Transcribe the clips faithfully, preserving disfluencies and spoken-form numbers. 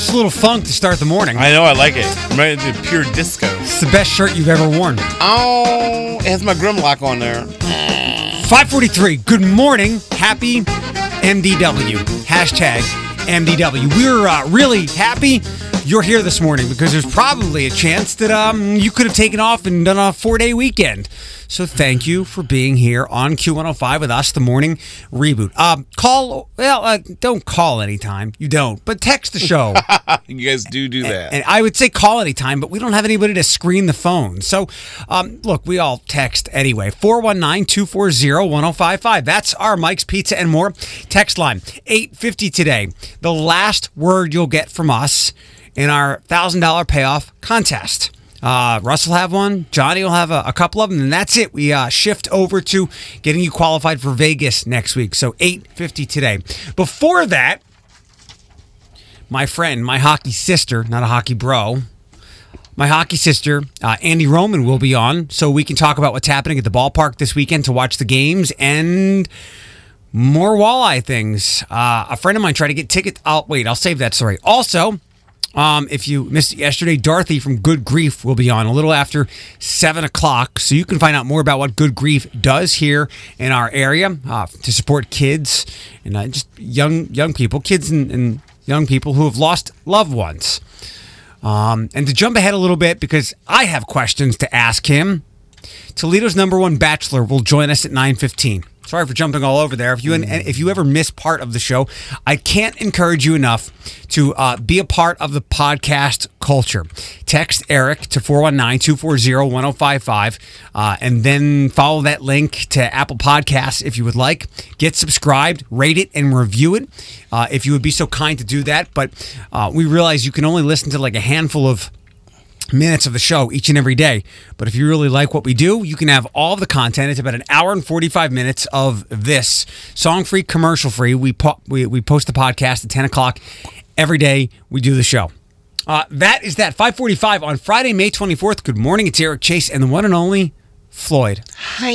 Nice little funk to start the morning. I know, I like it. I'm ready to do pure disco. It's the best shirt you've ever worn. Oh, it has my Grimlock on there. five forty-three. Good morning. Happy M D W. Hashtag M D W. We're uh, really happy you're here this morning because there's probably a chance that um you could have taken off and done a four-day weekend. So thank you for being here on Q one oh five with us, the morning reboot. Um, call, well, uh, don't call anytime. You don't, but text the show. You guys do do that. And, and I would say call anytime, but we don't have anybody to screen the phone. So, um, look, we all text anyway. four one nine, two four zero, one oh five five. That's our Mike's Pizza and More text line. eight fifty today. The last word you'll get from us in our one thousand dollars payoff contest. Uh, Russ will have one. Johnny will have a, a couple of them, and that's it. We uh, shift over to getting you qualified for Vegas next week. So eight fifty today. Before that, my friend, my hockey sister, not a hockey bro, my hockey sister, uh, Andy Roman, will be on, so we can talk about what's happening at the ballpark this weekend to watch the games and more walleye things. Uh, a friend of mine tried to get tickets. I'll wait. I'll save that story. Also. Um, if you missed it yesterday, Dorothy from Good Grief will be on a little after seven o'clock. So you can find out more about what Good Grief does here in our area uh, to support kids and uh, just young young people, kids and, and young people who have lost loved ones. Um, and to jump ahead a little bit, because I have questions to ask him, Toledo's number one bachelor will join us at nine fifteen. Sorry for jumping all over there. If you if you ever miss part of the show, I can't encourage you enough to uh, be a part of the podcast culture. Text Eric to four one nine, two four zero, one oh five five uh, and then follow that link to Apple Podcasts if you would like. Get subscribed, rate it, and review it uh, if you would be so kind to do that. But uh, we realize you can only listen to like a handful of minutes of the show each and every day. But if you really like what we do, you can have all of the content. It's about an hour and forty-five minutes of this. Song-free, commercial-free. We, po- we, we post the podcast at ten o'clock every day we do the show. Uh, that is that. five forty-five on Friday, May twenty-fourth. Good morning. It's Eric Chase and the one and only Floyd. Hi.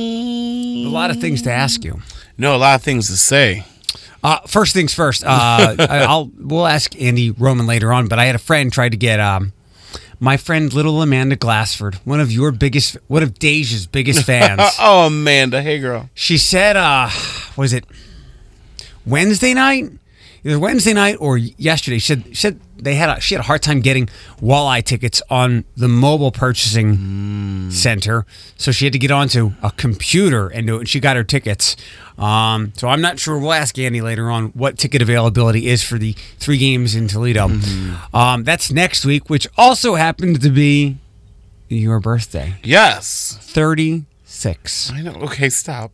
A lot of things to ask you. No, a lot of things to say. Uh, first things first. Uh, I'll We'll ask Andy Roman later on, but I had a friend try to get... Um, my friend, little Amanda Glassford, one of your biggest, one of Deja's biggest fans. Oh, Amanda. Hey, girl. She said, uh, was it Wednesday night? Either Wednesday night or yesterday. She said, she said they had a, she had a hard time getting walleye tickets on the mobile purchasing mm. center. So she had to get onto a computer and do it. And she got her tickets. Um, so I'm not sure. We'll ask Andy later on what ticket availability is for the three games in Toledo. Mm-hmm. Um, that's next week, which also happened to be your birthday. Yes. thirty-six. I know. Okay, stop.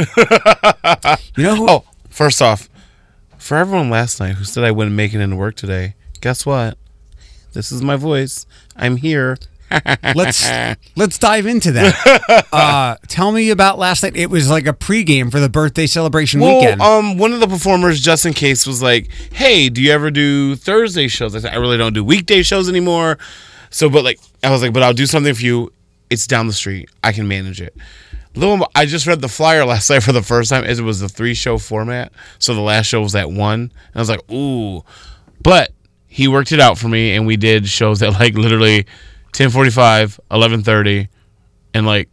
You know who? Oh, first off, for everyone last night who said I wouldn't make it into work today, guess what? This is my voice. I'm here. let's let's dive into that. Uh, tell me about last night. It was like a pregame for the birthday celebration well, weekend. Um, one of the performers, just in case, was like, "Hey, do you ever do Thursday shows?" I said, "I really don't do weekday shows anymore." So, but like, I was like, "But I'll do something for you. It's down the street. I can manage it." Little, I just read the flyer last night for the first time. It was a three-show format, so the last show was at one. And I was like, "Ooh," but he worked it out for me, and we did shows at like literally ten forty-five, eleven thirty, and like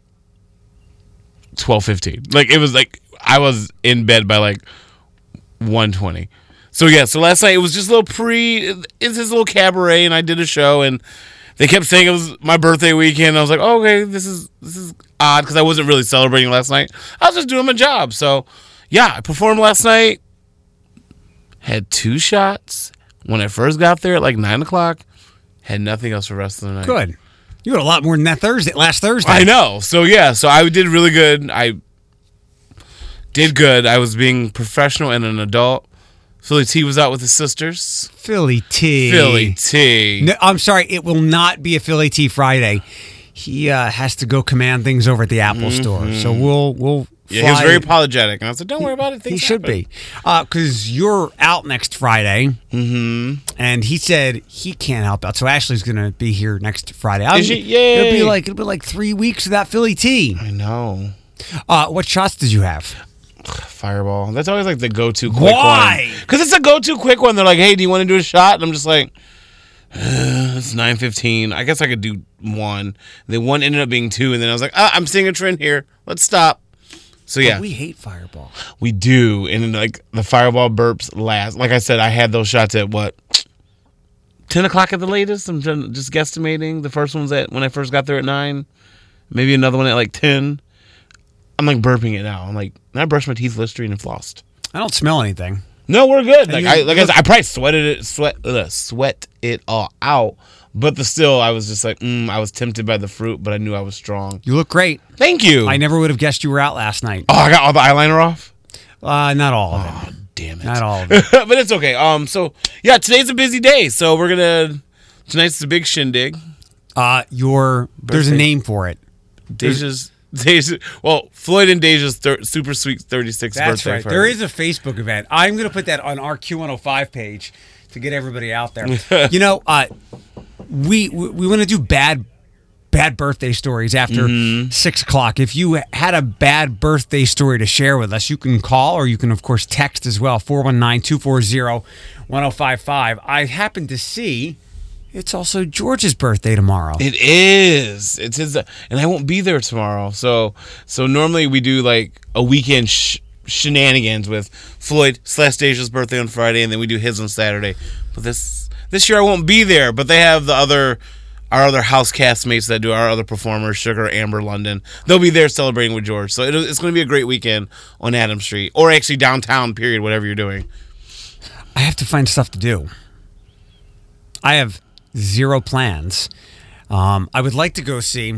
twelve fifteen. Like, it was like I was in bed by like one twenty. So yeah, so last night it was just a little pre, it's his little cabaret, and I did a show, and they kept saying it was my birthday weekend. I was like, oh, okay, this is this is odd because I wasn't really celebrating last night. I was just doing my job. So yeah, I performed last night. Had two shots when I first got there at like nine o'clock. Had nothing else for the rest of the night. Good. You had a lot more than that Thursday, last Thursday. I know. So yeah, so I did really good. I did good. I was being professional and an adult. Philly T was out with his sisters. Philly T. Philly T. No, I'm sorry, it will not be a Philly T Friday. He uh, has to go command things over at the Apple mm-hmm. Store. So we'll we'll Yeah, he was very apologetic. And I said, don't worry about it. Things he should happen. be. Because uh, you're out next Friday. Mm-hmm. And he said he can't help out. So Ashley's going to be here next Friday. Is she? Yay. It'll be like it'll be like three weeks without Philly T. I know. Uh, what shots did you have? Fireball. That's always like the go-to quick Why? one. Because it's a go-to quick one. They're like, hey, do you want to do a shot? And I'm just like, it's nine fifteen. I guess I could do one. And then one ended up being two, and then I was like, ah, I'm seeing a trend here. Let's stop. So yeah, But we hate Fireball. we do. And then, like the Fireball burps last. Like I said, I had those shots at what? ten o'clock at the latest? I'm just guesstimating. The first one's at when I first got there at nine. Maybe another one at like ten. I'm like burping it now. I'm like, I brushed my teeth, Listerine, and flossed. I don't smell anything. No, we're good. Like you- I, like I said, I probably sweated it, sweat, ugh, sweat it all out. But the still, I was just like, mm, I was tempted by the fruit, but I knew I was strong. You look great. Thank you. I never would have guessed you were out last night. Oh, I got all the eyeliner off. Uh, not all of it. Oh, damn it. Not all of it. But it's okay. Um, so yeah, today's a busy day. So we're gonna tonight's the big shindig. Uh, your there's a Birthday. name for it. Deja's. Deja, well, Floyd and Deja's thir- super sweet thirty-sixth That's birthday right. party. There is a Facebook event. I'm going to put that on our Q one oh five page to get everybody out there. You know, uh, we we, we want to do bad bad birthday stories after Mm-hmm. six o'clock. If you had a bad birthday story to share with us, you can call or you can of course text as well. four one nine, two four zero, one oh five five. I happen to see it's also George's birthday tomorrow. It is. It's his, and I won't be there tomorrow. So, so normally we do like a weekend sh- shenanigans with Floyd slash Deja's birthday on Friday, and then we do his on Saturday. But this this year I won't be there. But they have the other our other house castmates that do our other performers, Sugar, Amber, London. They'll be there celebrating with George. So it, it's going to be a great weekend on Adams Street, or actually downtown. Period. Whatever you're doing. I have to find stuff to do. I have zero plans. Um, I would like to go see.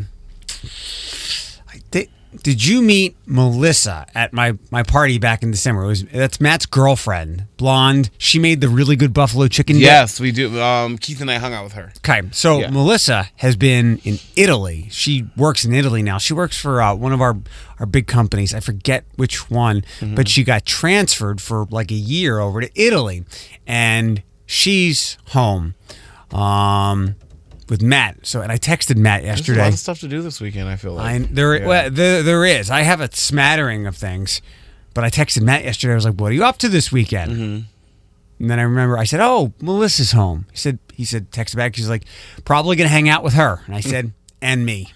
I did, did you meet Melissa at my, my party back in December? It was that's Matt's girlfriend, blonde. She made the really good buffalo chicken dip. Yes, we do. Um, Keith and I hung out with her. Okay, so Yeah. Melissa has been in Italy. She works in Italy now. She works for uh, one of our, our big companies. I forget which one, but she got transferred for like a year over to Italy, and she's home um, with Matt. So, and I texted Matt There's a yesterday. lot of stuff to do this weekend. I feel like I, there, Yeah. well, there, there is. I have a smattering of things, but I texted Matt yesterday. I was like, "What are you up to this weekend?" Mm-hmm. And then I remember I said, "Oh, Melissa's home." He said, "He said, text back." She's like, "Probably gonna hang out with her." And I said, "And me."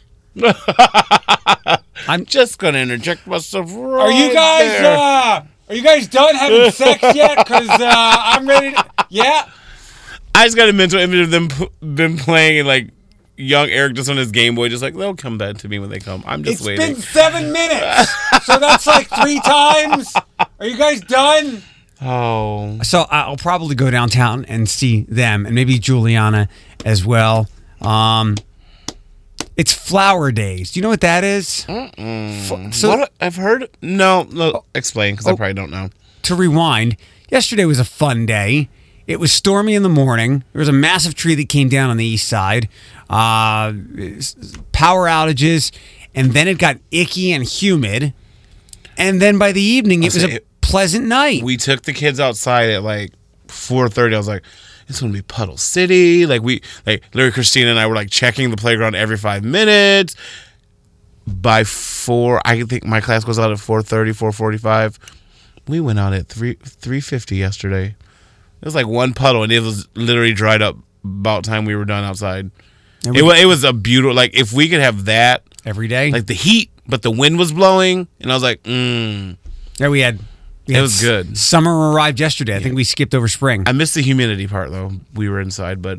I'm just gonna interject myself. Right Are you guys? there. Uh, are you guys done having sex yet? Because uh, I'm ready. To, yeah. I just got a mental image of them p- been playing and like young Eric just on his Game Boy, just like they'll come back to me when they come. I'm just It's waiting. been seven minutes, so that's like three times. Are you guys done? Oh, So I'll probably go downtown and see them, and maybe Juliana as well. Um, it's Flower Days. Do you know what that is? F- So what I've heard. No, no. Explain, because I Oh. probably don't know. to rewind, yesterday was a fun day. It was stormy in the morning. There was a massive tree that came down on the east side. Uh, s- power outages, and then it got icky and humid. And then by the evening, it was say a it- pleasant night. We took the kids outside at like four thirty. I was like, it's gonna be Puddle City. Like we, like Larry, Christina, and I were like checking the playground every five minutes. By four, I think my class goes out at four thirty, four forty-five. We went out at three three fifty yesterday. It was like one puddle, and it was literally dried up about time we were done outside. And It we- was it was a beautiful. Like if we could have that, Every day. like the heat, but the wind was blowing, and I was like, mm. yeah, we had. we It had was s- good. Summer arrived yesterday. I think we skipped over spring. I missed the humidity part though. We were inside, but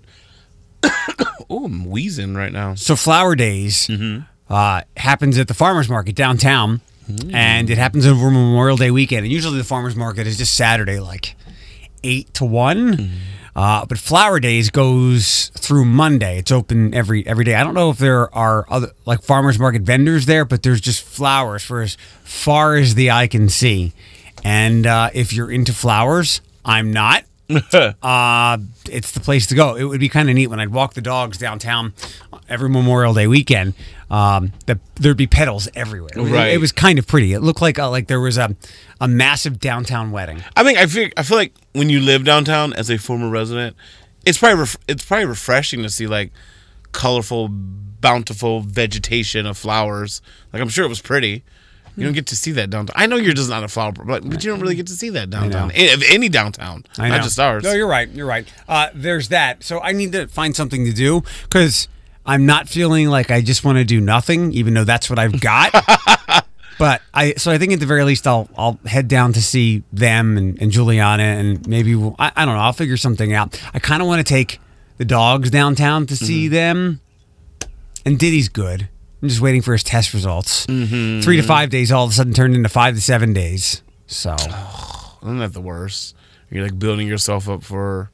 oh, I'm wheezing right now. So Flower Days uh, happens at the farmers market downtown, and it happens over Memorial Day weekend. And usually the farmers market is just Saturday, like eight to one. Uh, but Flower Days goes through Monday. It's open every every day. I don't know if there are other like farmers market vendors there, but there's just flowers for as far as the eye can see. And uh, if you're into flowers, I'm not. Uh, it's the place to go. It would be kind of neat when I'd walk the dogs downtown every Memorial Day weekend. Um, the, there'd be petals everywhere. It was- Right. It was kind of pretty. It looked like uh, like there was a a massive downtown wedding. I think I feel I feel like when you live downtown as a former resident, it's probably ref- it's probably refreshing to see like colorful, bountiful vegetation of flowers. Like I'm sure it was pretty. You don't get to see that downtown. I know you're just not a flower, but, but you don't really get to see that downtown. know. Any, any downtown, I know. not just ours. No, you're right. You're right. Uh, there's that. So I need to find something to do because I'm not feeling like I just want to do nothing, even though that's what I've got. But I, so I think at the very least I'll I'll head down to see them and, and Juliana, and maybe we'll, I, I don't know. I'll figure something out. I kind of want to take the dogs downtown to see mm-hmm. them, and Diddy's good. I'm just waiting for his test results. Mm-hmm. Three to five days all of a sudden turned into five to seven days. So, oh, isn't that the worst? You're like building yourself up for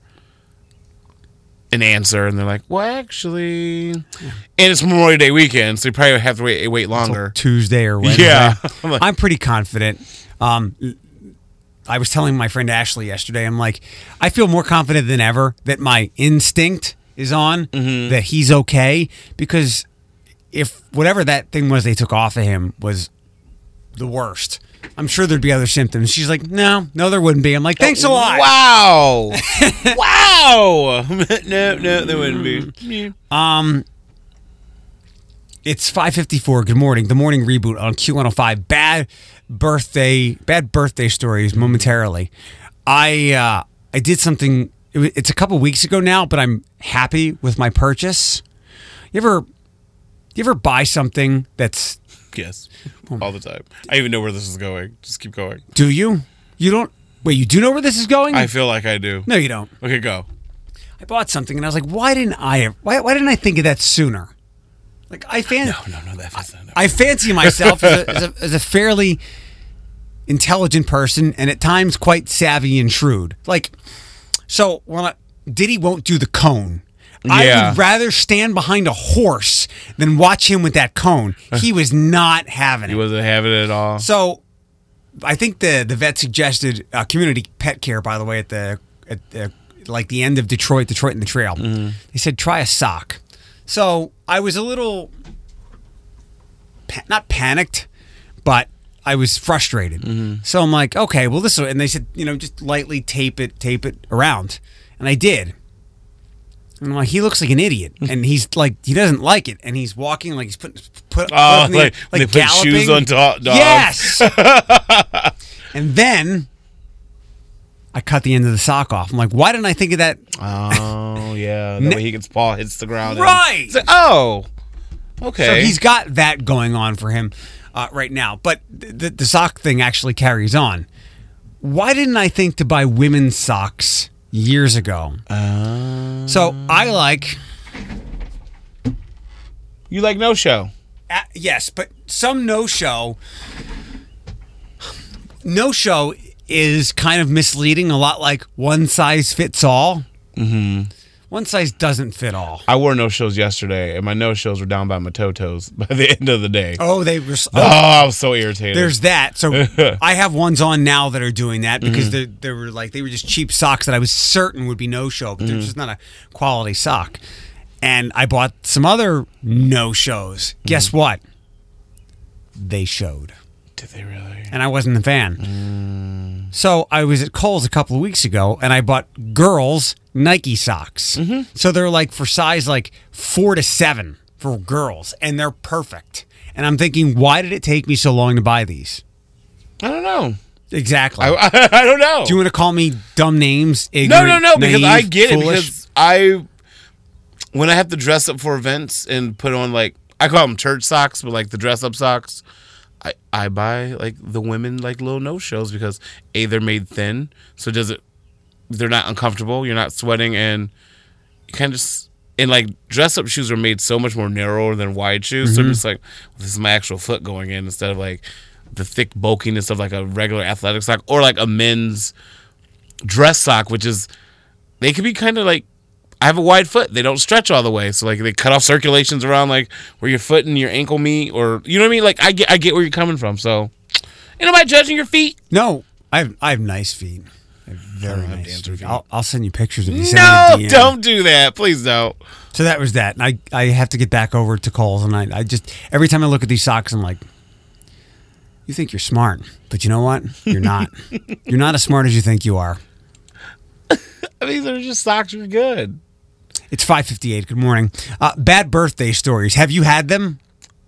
an answer, and they're like, "Well, actually," yeah. And it's Memorial Day weekend, so you probably have to wait wait longer. Until Tuesday or Wednesday. Yeah, I'm pretty confident. Um, I was telling my friend Ashley yesterday, I'm like, I feel more confident than ever that my instinct is on, mm-hmm. that he's okay, because if whatever that thing was they took off of him was the worst, I'm sure there'd be other symptoms. She's like, no, no, there wouldn't be. I'm like, thanks a lot. Wow. Wow. No, no, there wouldn't be. Um, it's five fifty-four. Good morning. The morning reboot on Q one oh five. Bad birthday, bad birthday stories momentarily. I uh, I did something. It, it's a couple weeks ago now, but I'm happy with my purchase. You ever, you ever buy something that's yes, all the time. I even know where this is going. Just keep going. Do you? You don't? Wait, you do know where this is going? I feel like I do. No, you don't. Okay, go. I bought something and I was like, why didn't I? Why, why didn't I think of that sooner? Like I fancy. No, no, no. That was not. No. I fancy myself as, a, as, a, as a fairly intelligent person, and at times quite savvy and shrewd. Like, so when I, Diddy won't do the cone. Yeah. I would rather stand behind a horse than watch him with that cone. He was not having it. He wasn't having it at all. So, I think the the vet suggested uh, community pet care. By the way, at the at the, like the end of Detroit, Detroit and the Trail, mm-hmm. they said try a sock. So I was a little pa- not panicked, but I was frustrated. Mm-hmm. So I'm like, okay, well this, and they said, you know, just lightly tape it, tape it around, and I did. And I'm like, he looks like an idiot, and he's like, he doesn't like it, and he's walking like he's putting put, oh, putting like, the, like they galloping. put shoes on dogs. Yes. And then I cut the end of the sock off. I'm like, why didn't I think of that? Oh yeah, that way he gets paw hits the ground. Right. Like, oh, okay. So he's got that going on for him uh, right now, but the, the sock thing actually carries on. Why didn't I think to buy women's socks years ago? Uh, so I like. You like no show? Uh, yes, but some no show. No show is kind of misleading. A lot like one size fits all. Mm-hmm. One size doesn't fit all. I wore no shows yesterday, and my no shows were down by my toe toes by the end of the day. Oh, they were. Oh, oh I was so irritated. There's that. So I have ones on now that are doing that because mm-hmm. they they were like they were just cheap socks that I was certain would be no show, but mm-hmm. they're just not a quality sock. And I bought some other no shows. Mm-hmm. Guess what? They showed. Did they really? And I wasn't a fan. Mm. So I was at Kohl's a couple of weeks ago, and I bought girls' Nike socks. Mm-hmm. So they're like for size like four to seven for girls, and they're perfect. And I'm thinking, why did it take me so long to buy these? I don't know. Exactly. I, I, I don't know. Do you want to call me dumb names? Ignorant, no, no, no. Because naive, I get foolish? it. Because I, when I have to dress up for events and put on like I call them church socks, but like the dress up socks. I, I buy like the women like little no shows because A, they're made thin, so does it they're not uncomfortable, you're not sweating, and you kind of just and like dress up shoes are made so much more narrower than wide shoes. Mm-hmm. So I'm just like, well, this is my actual foot going in instead of like the thick bulkiness of like a regular athletic sock or like a men's dress sock, which is they could be kind of like I have a wide foot. They don't stretch all the way. So, like, they cut off circulations around, like, where your foot and your ankle meet. Or, you know what I mean? Like, I get I get where you're coming from. So, ain't nobody judging your feet. No. I have, I have nice feet. I have very I nice feet. feet. I'll, I'll send you pictures of you. No, don't do that. Please don't. So, that was that. And I, I have to get back over to Kohl's. And I, I just, every time I look at these socks, I'm like, you think you're smart. But you know what? You're not. You're not as smart as you think you are. These are just socks are good. It's five fifty-eight. Good morning. Uh, bad birthday stories. Have you had them?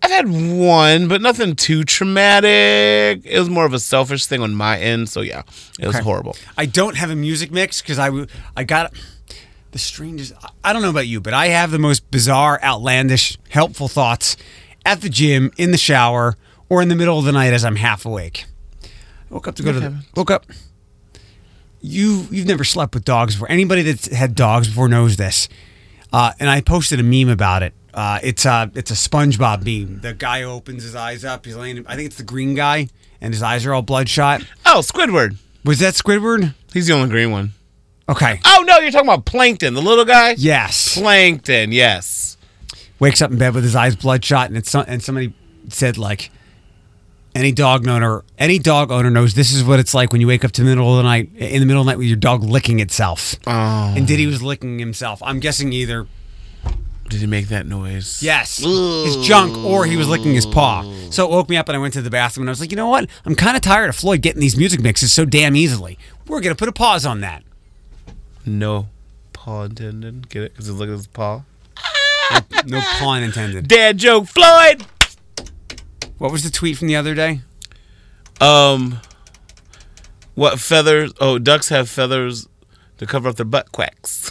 I've had one, but nothing too traumatic. It was more of a selfish thing on my end. So yeah, it was Okay. horrible. I don't have a music mix because I, w- I got the strangest. I don't know about you, but I have the most bizarre, outlandish, helpful thoughts at the gym, in the shower, or in the middle of the night as I'm half awake. I woke up to go to the, woke up. You you've never slept with dogs before. Anybody that's had dogs before knows this. Uh, and I posted a meme about it. Uh, it's a it's a SpongeBob meme. The guy opens his eyes up. He's laying. I think it's the green guy, and his eyes are all bloodshot. Oh, Squidward. Was that Squidward? He's the only green one. Okay. Oh no, you're talking about Plankton, the little guy. Yes. Plankton. Yes. Wakes up in bed with his eyes bloodshot, and it's some, and somebody said like, any dog owner, any dog owner knows this is what it's like when you wake up to the middle of the night, in the middle of the night with your dog licking itself. Oh. And Diddy was licking himself. I'm guessing either Did he make that noise? yes, his junk, or he was licking his paw. So it woke me up, and I went to the bathroom, and I was like, you know what? I'm kind of tired of Floyd getting these music mixes so damn easily. We're gonna put a pause on that. No paw intended. Get it? Because he's looking at his paw. No pun intended. Dad joke, Floyd. What was the tweet from the other day? Um, what feathers? Oh, ducks have feathers to cover up their butt quacks.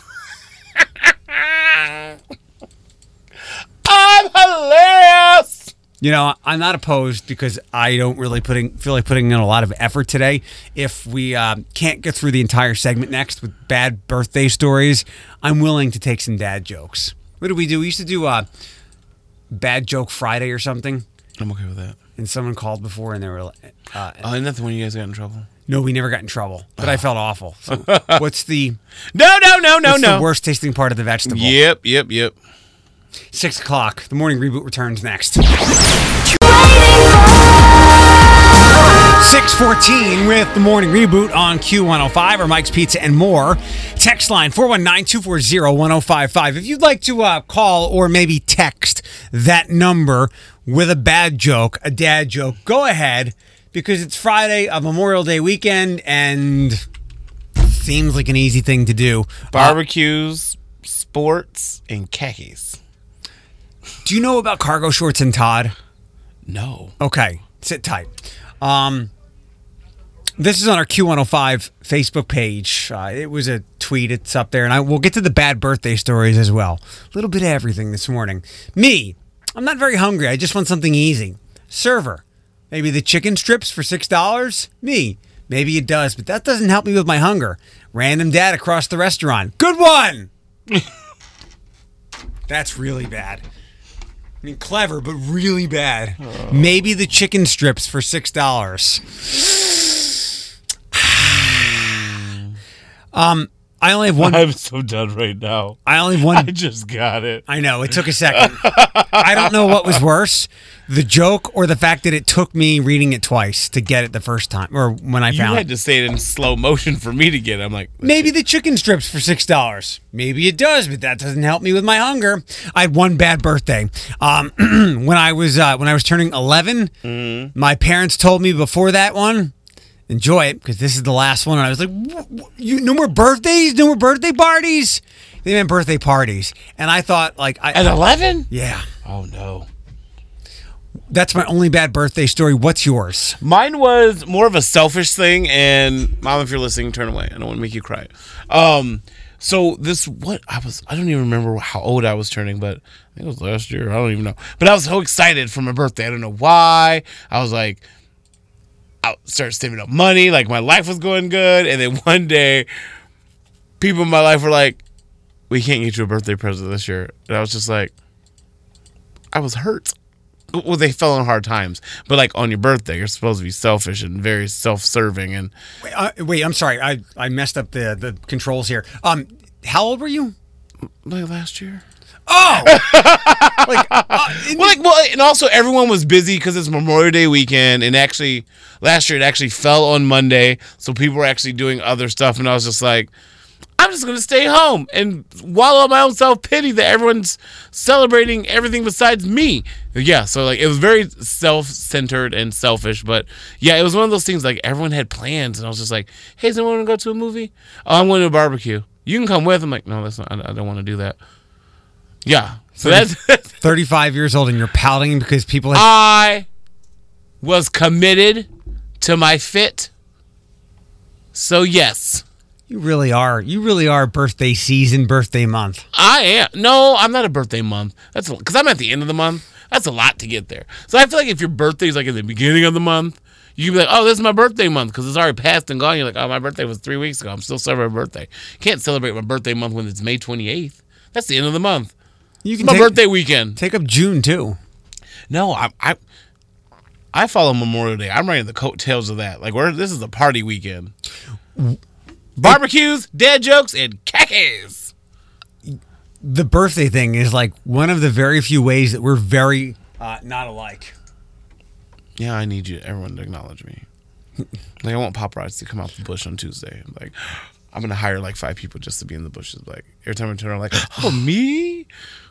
I'm hilarious. You know, I'm not opposed because I don't really putting feel like putting in a lot of effort today. If we uh, can't get through the entire segment next with bad birthday stories, I'm willing to take some dad jokes. What did we do? We used to do a bad joke Friday or something, I'm okay with that. and someone called before and they were like, uh, Oh, isn't that the one you guys got in trouble? no, we never got in trouble, but I felt awful. So what's the No, no, no, no, what's no. the worst tasting part of the vegetable? Yep, yep, yep. Six o'clock. The morning reboot returns next. six fourteen with the morning reboot on Q one oh five or Mike's Pizza and more. Text line four one nine, two four zero, one oh five five. If you'd like to uh, call or maybe text that number with a bad joke, a dad joke, go ahead because it's Friday, a Memorial Day weekend, and seems like an easy thing to do. Barbecues, sports, and khakis. Do you know about cargo shorts and Todd? No. Okay, sit tight. Um, this is on our Q one oh five Facebook page. Uh, it was a tweet. It's up there, and I we'll get to the bad birthday stories as well. A little bit of everything this morning. Me, I'm not very hungry. I just want something easy. Server, maybe the chicken strips for six dollars. Me, maybe it does, but that doesn't help me with my hunger. Random dad across the restaurant. Good one. That's really bad. I mean, clever, but really bad. Oh. Maybe the chicken strips for six dollars. um, I only have one. I'm so done right now. I only have one. I just got it. I know, it took a second. I don't know what was worse, the joke or the fact that it took me reading it twice to get it the first time, or when I You found had it. to say it in slow motion for me to get it. I'm like, Maybe the chicken strips for six dollars. Maybe it does, but that doesn't help me with my hunger. I had one bad birthday. Um, when I was uh, when I was turning eleven, mm-hmm. my parents told me before that one, enjoy it because this is the last one. And I was like, what, what, you, no more birthdays, no more birthday parties. They meant birthday parties, and I thought like, I, at eleven? Yeah. Oh no. That's my only bad birthday story. What's yours? Mine was more of a selfish thing, and Mom, if you're listening, turn away. I don't want to make you cry. Um, so this, what I was, I don't even remember how old I was turning, but I think it was last year. I don't even know. But I was so excited for my birthday. I don't know why. I was like, I started saving up money. Like my life was going good, and then one day, people in my life were like, "We can't get you a birthday present this year," and I was just like, I was hurt. Well, they fell on hard times, but like on your birthday, you're supposed to be selfish and very self-serving. And wait, uh, wait I'm sorry, I, I messed up the the controls here. Um, how old were you? Like last year. Oh, like, uh, well, like, well, and also everyone was busy because it's Memorial Day weekend, and actually last year it actually fell on Monday, so people were actually doing other stuff, and I was just like, I'm just gonna stay home and wallow in my own self-pity that everyone's celebrating everything besides me. Yeah, so like it was very self-centered and selfish, but yeah, it was one of those things like everyone had plans, and I was just like, hey, does anyone want to go to a movie? Oh, I'm going to a barbecue. You can come with. I'm like, no, that's not. I don't want to do that. Yeah. So that's thirty-five years old, and you're pouting because people have. I was committed to my fit. So, yes. You really are. You really are birthday season, birthday month. I am. No, I'm not a birthday month. That's because I'm at the end of the month. That's a lot to get there. So I feel like if your birthday's like in the beginning of the month, you can be like, oh, this is my birthday month because it's already passed and gone. You're like, oh, my birthday was three weeks ago. I'm still celebrating my birthday. You can't celebrate my birthday month when it's May twenty-eighth. That's the end of the month. You can it's my take, birthday weekend. Take up June, too. No, I I, I follow Memorial Day. I'm riding the coattails of that. Like, we're, this is a party weekend. Barbecues, dad jokes, and khakis. The birthday thing is like one of the very few ways that we're very uh, not alike. Yeah, I need you, everyone, to acknowledge me. Like, I want paparazzi to come out the bush on Tuesday. I'm like, I'm gonna hire like five people just to be in the bushes. Like every time I turn around, like, oh, me?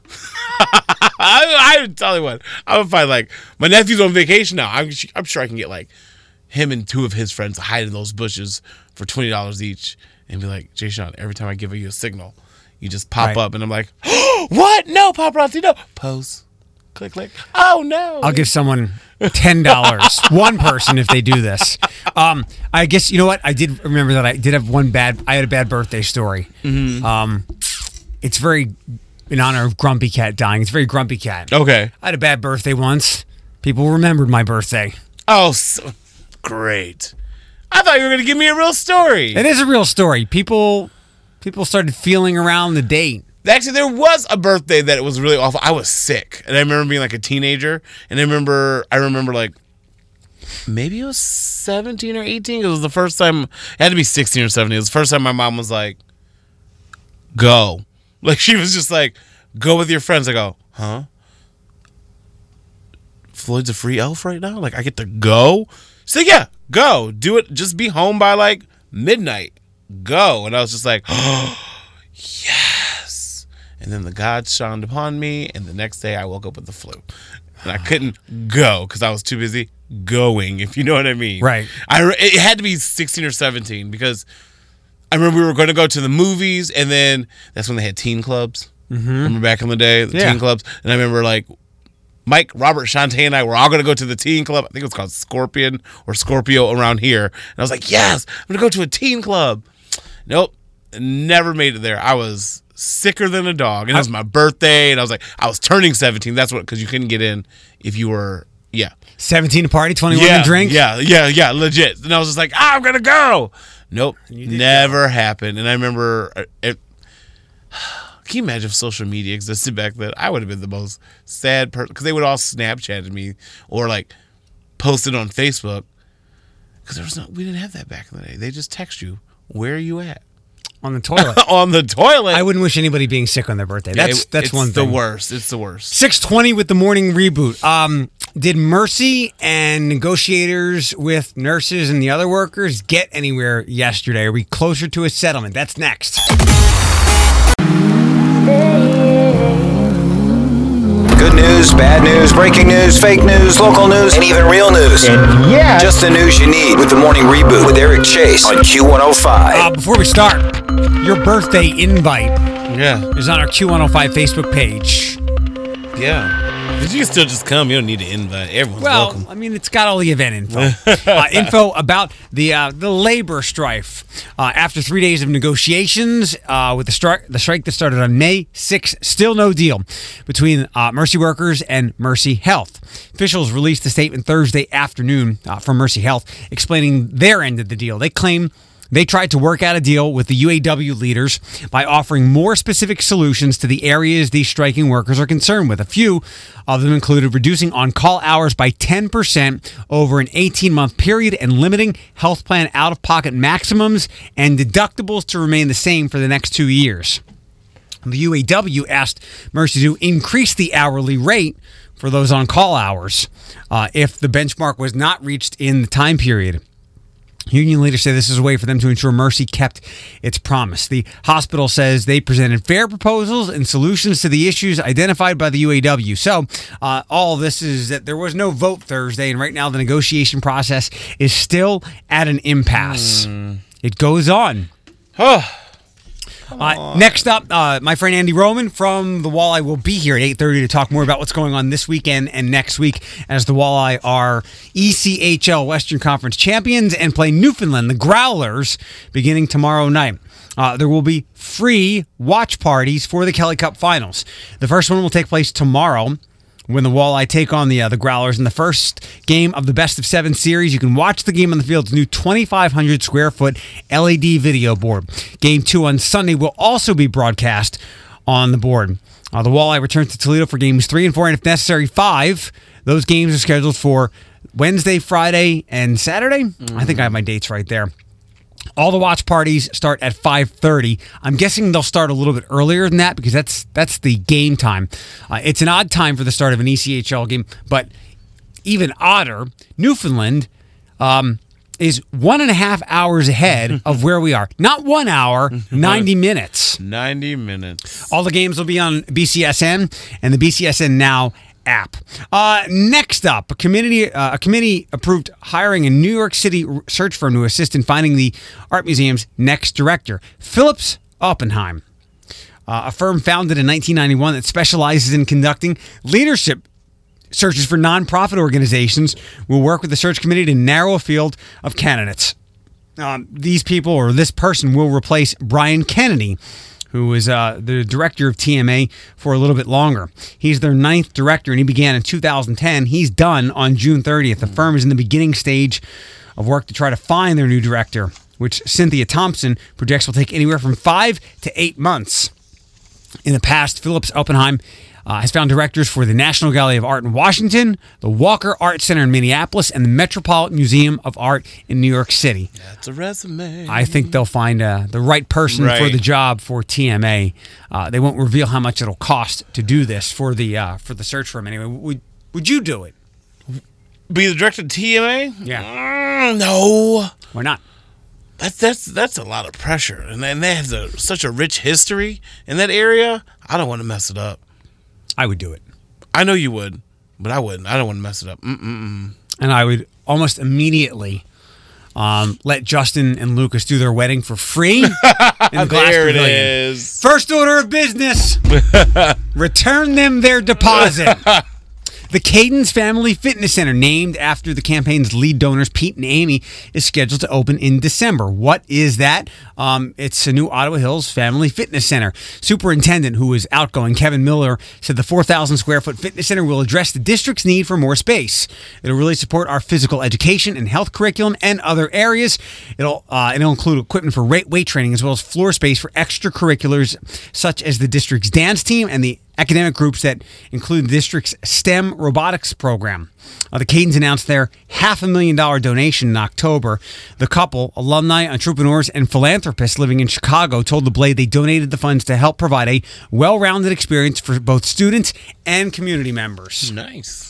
I, I tell you what, I'm gonna find like my nephew's on vacation now. I'm, I'm sure I can get like him and two of his friends to hide in those bushes for twenty dollars each, and be like, Jay Sean, every time I give you a signal, you just pop right. up, and I'm like, oh, what? No, paparazzi, no. Pose. Click, click. Oh, no. I'll give someone ten dollars. One person if they do this. Um, I guess, you know what? I did remember that I did have one bad, I had a bad birthday story. Mm-hmm. Um, it's very in honor of Grumpy Cat dying. It's very Grumpy Cat. Okay. I had a bad birthday once. People remembered my birthday. Oh, so great. I thought you were going to give me a real story. It is a real story. People, people started feeling around the date. Actually, there was a birthday that it was really awful. I was sick, and I remember being like a teenager, and I remember, I remember like, maybe it was seventeen or eighteen. It was the first time, it had to be sixteen or seventeen. It was the first time my mom was like, go. Like, she was just like, go with your friends. I go, huh? Floyd's a free elf right now? Like, I get to go? She's like, yeah, go. Do it. Just be home by like midnight. Go. And I was just like, oh, yeah. And then the gods shined upon me, and the next day I woke up with the flu. And I couldn't go because I was too busy going, if you know what I mean. Right. I, it had to be sixteen or seventeen because I remember we were going to go to the movies, and then that's when they had teen clubs. Mm-hmm. Remember back in the day, the yeah. teen clubs? And I remember, like, Mike, Robert, Shantae, and I were all going to go to the teen club. I think it was called Scorpion or Scorpio around here. And I was like, yes, I'm going to go to a teen club. Nope. Never made it there. I was sicker than a dog, and it was my birthday, and I was like, I was turning seventeen. That's what, because you couldn't get in if you were, yeah, seventeen to party, twenty-one yeah, to drink. Yeah, yeah, yeah, legit. And I was just like, ah, I'm gonna go. Nope, never go. happened. And I remember, it, can you imagine if social media existed back then? I would have been the most sad person because they would all Snapchat me or like post it on Facebook because there was no, we didn't have that back in the day. They just text you, where are you at? On the toilet. On the toilet. I wouldn't wish anybody being sick on their birthday. Yeah, That's it, that's it's one thing. the worst. It's the worst. six twenty with the morning reboot. Um, did Mercy and negotiators with nurses and the other workers get anywhere yesterday? Are we closer to a settlement? That's next. Good news, bad news, breaking news, fake news, local news, and even real news. And yeah. Just the news you need with the morning reboot with Eric Chase on Q one oh five. Uh, before we start, your birthday invite yeah. is on our Q one oh five Facebook page. Yeah. But you can still just come. You don't need to invite. Everyone's well, welcome. I mean, it's got all the event info. uh, info about the uh, the labor strife. Uh, after three days of negotiations uh, with the strike, the strike that started on May sixth, still no deal between uh, Mercy workers and Mercy Health. Officials released a statement Thursday afternoon uh, from Mercy Health explaining their end of the deal. They claim they tried to work out a deal with the U A W leaders by offering more specific solutions to the areas these striking workers are concerned with. A few of them included reducing on-call hours by ten percent over an eighteen-month period and limiting health plan out-of-pocket maximums and deductibles to remain the same for the next two years. The U A W asked Mercy to increase the hourly rate for those on-call hours uh, if the benchmark was not reached in the time period. Union leaders say this is a way for them to ensure Mercy kept its promise. The hospital says they presented fair proposals and solutions to the issues identified by the U A W. So uh, all this is that there was no vote Thursday, and right now the negotiation process is still at an impasse. Mm. It goes on. Oh. Uh, next up, uh, my friend Andy Roman from the Walleye will be here at eight thirty to talk more about what's going on this weekend and next week as the Walleye are E C H L Western Conference champions and play Newfoundland, the Growlers, beginning tomorrow night. Uh, there will be free watch parties for the Kelly Cup Finals. The first one will take place tomorrow when the Walleye take on the uh, the Growlers in the first game of the best of seven series. You can watch the game on the field's new twenty-five hundred square foot L E D video board. Game two on Sunday will also be broadcast on the board. Uh, the Walleye returns to Toledo for games three and four, and if necessary, five. Those games are scheduled for Wednesday, Friday, and Saturday. Mm. I think I have my dates right there. All the watch parties start at five thirty. I'm guessing they'll start a little bit earlier than that because that's that's the game time. Uh, it's an odd time for the start of an E C H L game, but even odder, Newfoundland um, is one and a half hours ahead of where we are. Not one hour, ninety minutes. ninety minutes. All the games will be on B C S N and the B C S N Now app. Uh, next up, a committee uh, a committee approved hiring a New York City search firm to assist in finding the art museum's next director, Phillips Oppenheim, uh, a firm founded in nineteen ninety-one that specializes in conducting leadership searches for nonprofit organizations. Will work with the search committee to narrow a field of candidates. Um, these people or this person will replace Brian Kennedy, who was uh, the director of T M A for a little bit longer. He's their ninth director, and he began in two thousand ten. He's done on June thirtieth. The firm is in the beginning stage of work to try to find their new director, which Cynthia Thompson projects will take anywhere from five to eight months. In the past, Phillips Oppenheim uh, has found directors for the National Gallery of Art in Washington, the Walker Art Center in Minneapolis, and the Metropolitan Museum of Art in New York City. That's a resume. I think they'll find uh, the right person Right. for the job for T M A. Uh, they won't reveal how much it'll cost to do this for the uh, for the search firm. Anyway, would would you do it? Be the director of T M A? Yeah. Mm, no. Why not? That's that's that's a lot of pressure, and and that has a, such a rich history in that area. I don't want to mess it up. I would do it, I know you would, but I wouldn't. I don't want to mess it up. Mm-mm-mm. and I would almost immediately um, let Justin and Lucas do their wedding for free in the Glass There it Pavilion. is. First order of business: return them their deposit. The Cadence Family Fitness Center, named after the campaign's lead donors, Pete and Amy, is scheduled to open in December. What is that? Um, it's a new Ottawa Hills Family Fitness Center. Superintendent, who is outgoing, Kevin Miller, said the four thousand square foot fitness center will address the district's need for more space. It'll really support our physical education and health curriculum and other areas. It'll uh, it'll include equipment for weight weight training as well as floor space for extracurriculars such as the district's dance team and the academic groups that include the district's STEM robotics program. Uh, the Cadens announced their half a million dollar donation in October. The couple, alumni, entrepreneurs, and philanthropists living in Chicago, told The Blade they donated the funds to help provide a well-rounded experience for both students and community members. Nice.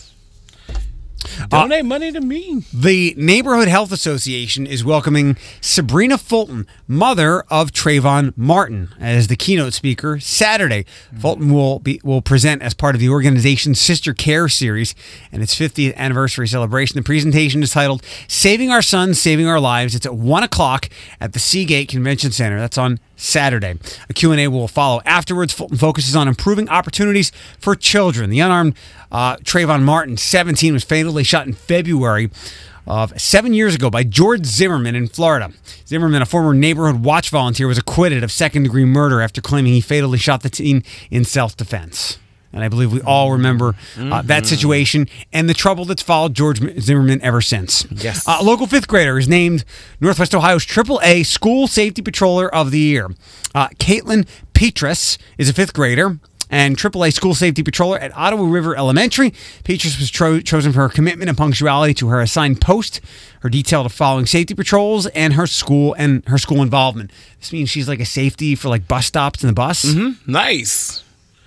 Donate uh, money to me. The Neighborhood Health Association is welcoming Sabrina Fulton, mother of Trayvon Martin, as the keynote speaker Saturday. Mm-hmm. Fulton will be will present as part of the organization's Sister Care series and its fiftieth anniversary celebration. The presentation is titled "Saving Our Sons, Saving Our Lives." It's at one o'clock at the Seagate Convention Center. That's on Saturday. A Q and A will follow afterwards. Fulton focuses on improving opportunities for children. The unarmed uh, Trayvon Martin, seventeen, was fatally shot in February of seven years ago by George Zimmerman in Florida. Zimmerman, a former neighborhood watch volunteer, was acquitted of second-degree murder after claiming he fatally shot the teen in self-defense. And I believe we all remember uh, mm-hmm. that situation and the trouble that's followed George Zimmerman ever since. Yes. Uh, a local fifth grader is named Northwest Ohio's triple A School Safety Patroller of the Year. Uh, Caitlin Petrus is a fifth grader and triple A School Safety Patroller at Ottawa River Elementary. Petrus was tro- chosen for her commitment and punctuality to her assigned post, her detail of following safety patrols, and her school and her school involvement. This means she's like a safety for like bus stops in the bus. Mm-hmm. Nice.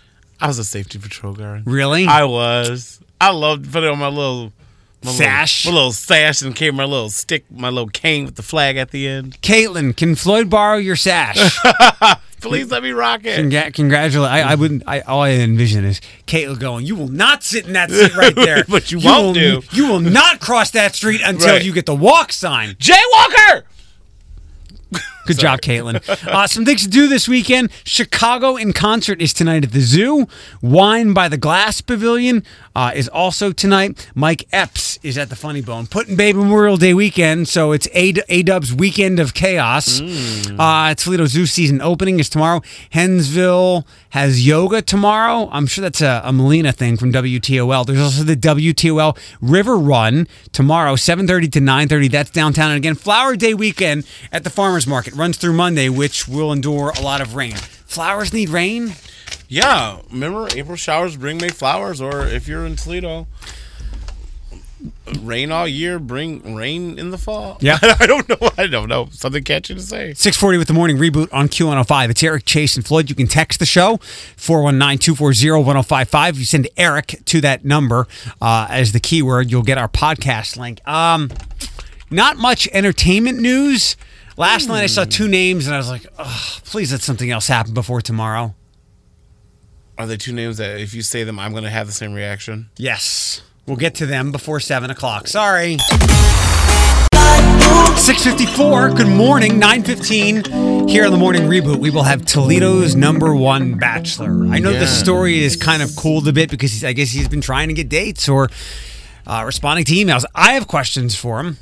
I was a safety patrol guard. Really? I was. I loved putting on my little my sash. Little, my little sash and carry my little stick, my little cane with the flag at the end. Caitlin, can Floyd borrow your sash? Please let me rock it. Congra- congratulate. I, I wouldn't. I, all I envision is Caitlin going, "You will not sit in that seat right there. But you, you won't will, do. You will not cross that street until Right. you get the walk sign." Jay Walker. Good Sorry. job, Caitlin. Uh, some things to do this weekend. Chicago in Concert is tonight at the Zoo. Wine by the Glass Pavilion uh, is also tonight. Mike Epps is at the Funny Bone. Putting Bay Memorial Day weekend, so it's A- A-Dub's Weekend of Chaos. Mm. Uh, Toledo Zoo season opening is tomorrow. Hensville has yoga tomorrow. I'm sure that's a, a Melina thing from W T O L. There's also the W T O L River Run tomorrow, seven thirty to nine thirty. That's downtown. And again, Flower Day weekend at the Farmers Market runs through Monday, which will endure a lot of rain. Flowers need rain? Yeah. Remember, April showers bring May flowers, or if you're in Toledo, rain all year, bring rain in the fall. Yeah. I don't know. I don't know. Something catchy to say. six forty with the morning reboot on Q one oh five. It's Eric, Chase, and Floyd. You can text the show, four one nine, two four zero, one oh five five. You send Eric to that number uh, as the keyword. You'll get our podcast link. Um, not much entertainment news. Last mm. night I saw two names, and I was like, oh, please let something else happen before tomorrow. Are they two names that if you say them, I'm going to have the same reaction? Yes. We'll get to them before seven o'clock. Sorry. six fifty-four. Good morning. nine fifteen. Here on the morning reboot, we will have Toledo's number one bachelor. I know yes. the story is kind of cooled a bit because he's, I guess he's been trying to get dates or uh, responding to emails. I have questions for him.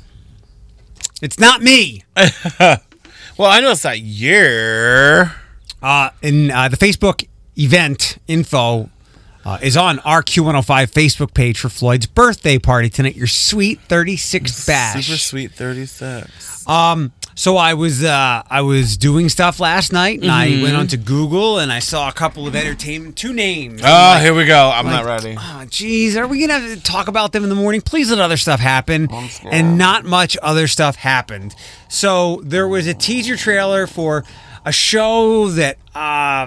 It's not me. Well, I know it's not you. Uh, in uh, the Facebook event info uh, is on our Q one oh five Facebook page for Floyd's birthday party tonight. Your sweet thirty-sixth bash. Super sweet thirty-six. Um. So I was uh, I was doing stuff last night, and mm-hmm. I went onto Google, and I saw a couple of entertainment, two names. Oh, like, here we go. I'm like, not ready. Oh, geez, are we gonna talk about them in the morning? Please let other stuff happen. And not much other stuff happened. So there was a teaser trailer for a show that uh,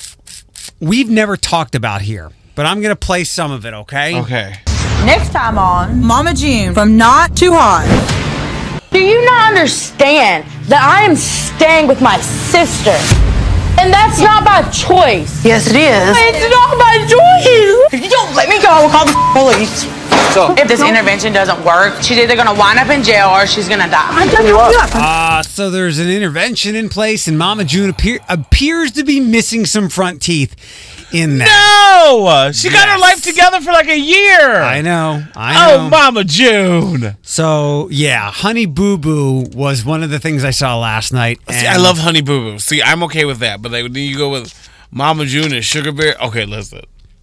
we've never talked about here, but I'm gonna play some of it. Okay. Okay. Next time on Mama June from Not Too Hot. Do you not understand that I am staying with my sister? And that's not by choice. Yes, it is. It's not by choice. If you don't let me go, I will call the police. So, if this intervention doesn't work, she's either going to wind up in jail or she's going to die. I'm telling you up. Uh, so there's an intervention in place, and Mama June appear, appears to be missing some front teeth in that. No! She yes. got her life together for like a year. I know. I know. Oh, Mama June. So, yeah, Honey Boo Boo was one of the things I saw last night. See, I love Honey Boo Boo. See, I'm okay with that. But like, when you go with Mama June and Sugar Bear, okay, listen.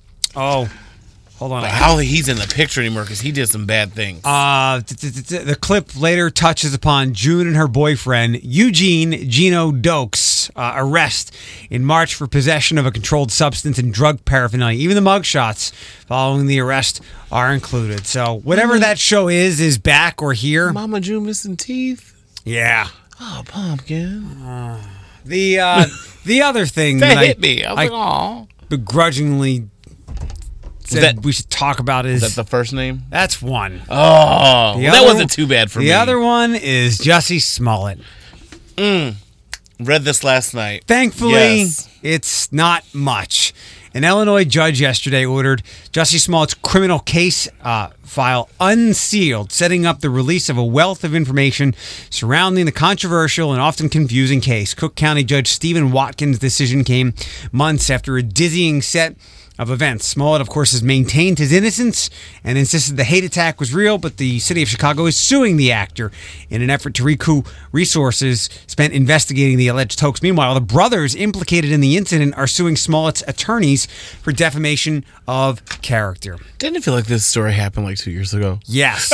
Oh, hold on. But how he's in the picture anymore because he did some bad things. Uh, the clip later touches upon June and her boyfriend, Eugene Gino Dokes, uh, arrest in March for possession of a controlled substance and drug paraphernalia. Even the mugshots following the arrest are included. So whatever that show is, is back or here. Mama June missing teeth? Yeah. Oh, pumpkin. Uh, the uh, the other thing that, that hit I, me. I was I like, aw. begrudgingly said that, we should talk about is... Is that the first name? That's one. Oh, well, other, that wasn't too bad for the me. The other one is Jussie Smollett. Mm. Read this last night. Thankfully, yes. It's not much. An Illinois judge yesterday ordered Jussie Smollett's criminal case uh, file unsealed, setting up the release of a wealth of information surrounding the controversial and often confusing case. Cook County Judge Stephen Watkins' decision came months after a dizzying set of events. Smollett, of course, has maintained his innocence and insisted the hate attack was real, but the city of Chicago is suing the actor in an effort to recoup resources spent investigating the alleged hoax. Meanwhile, the brothers implicated in the incident are suing Smollett's attorneys for defamation of character. Didn't it feel like this story happened like two years ago? Yes.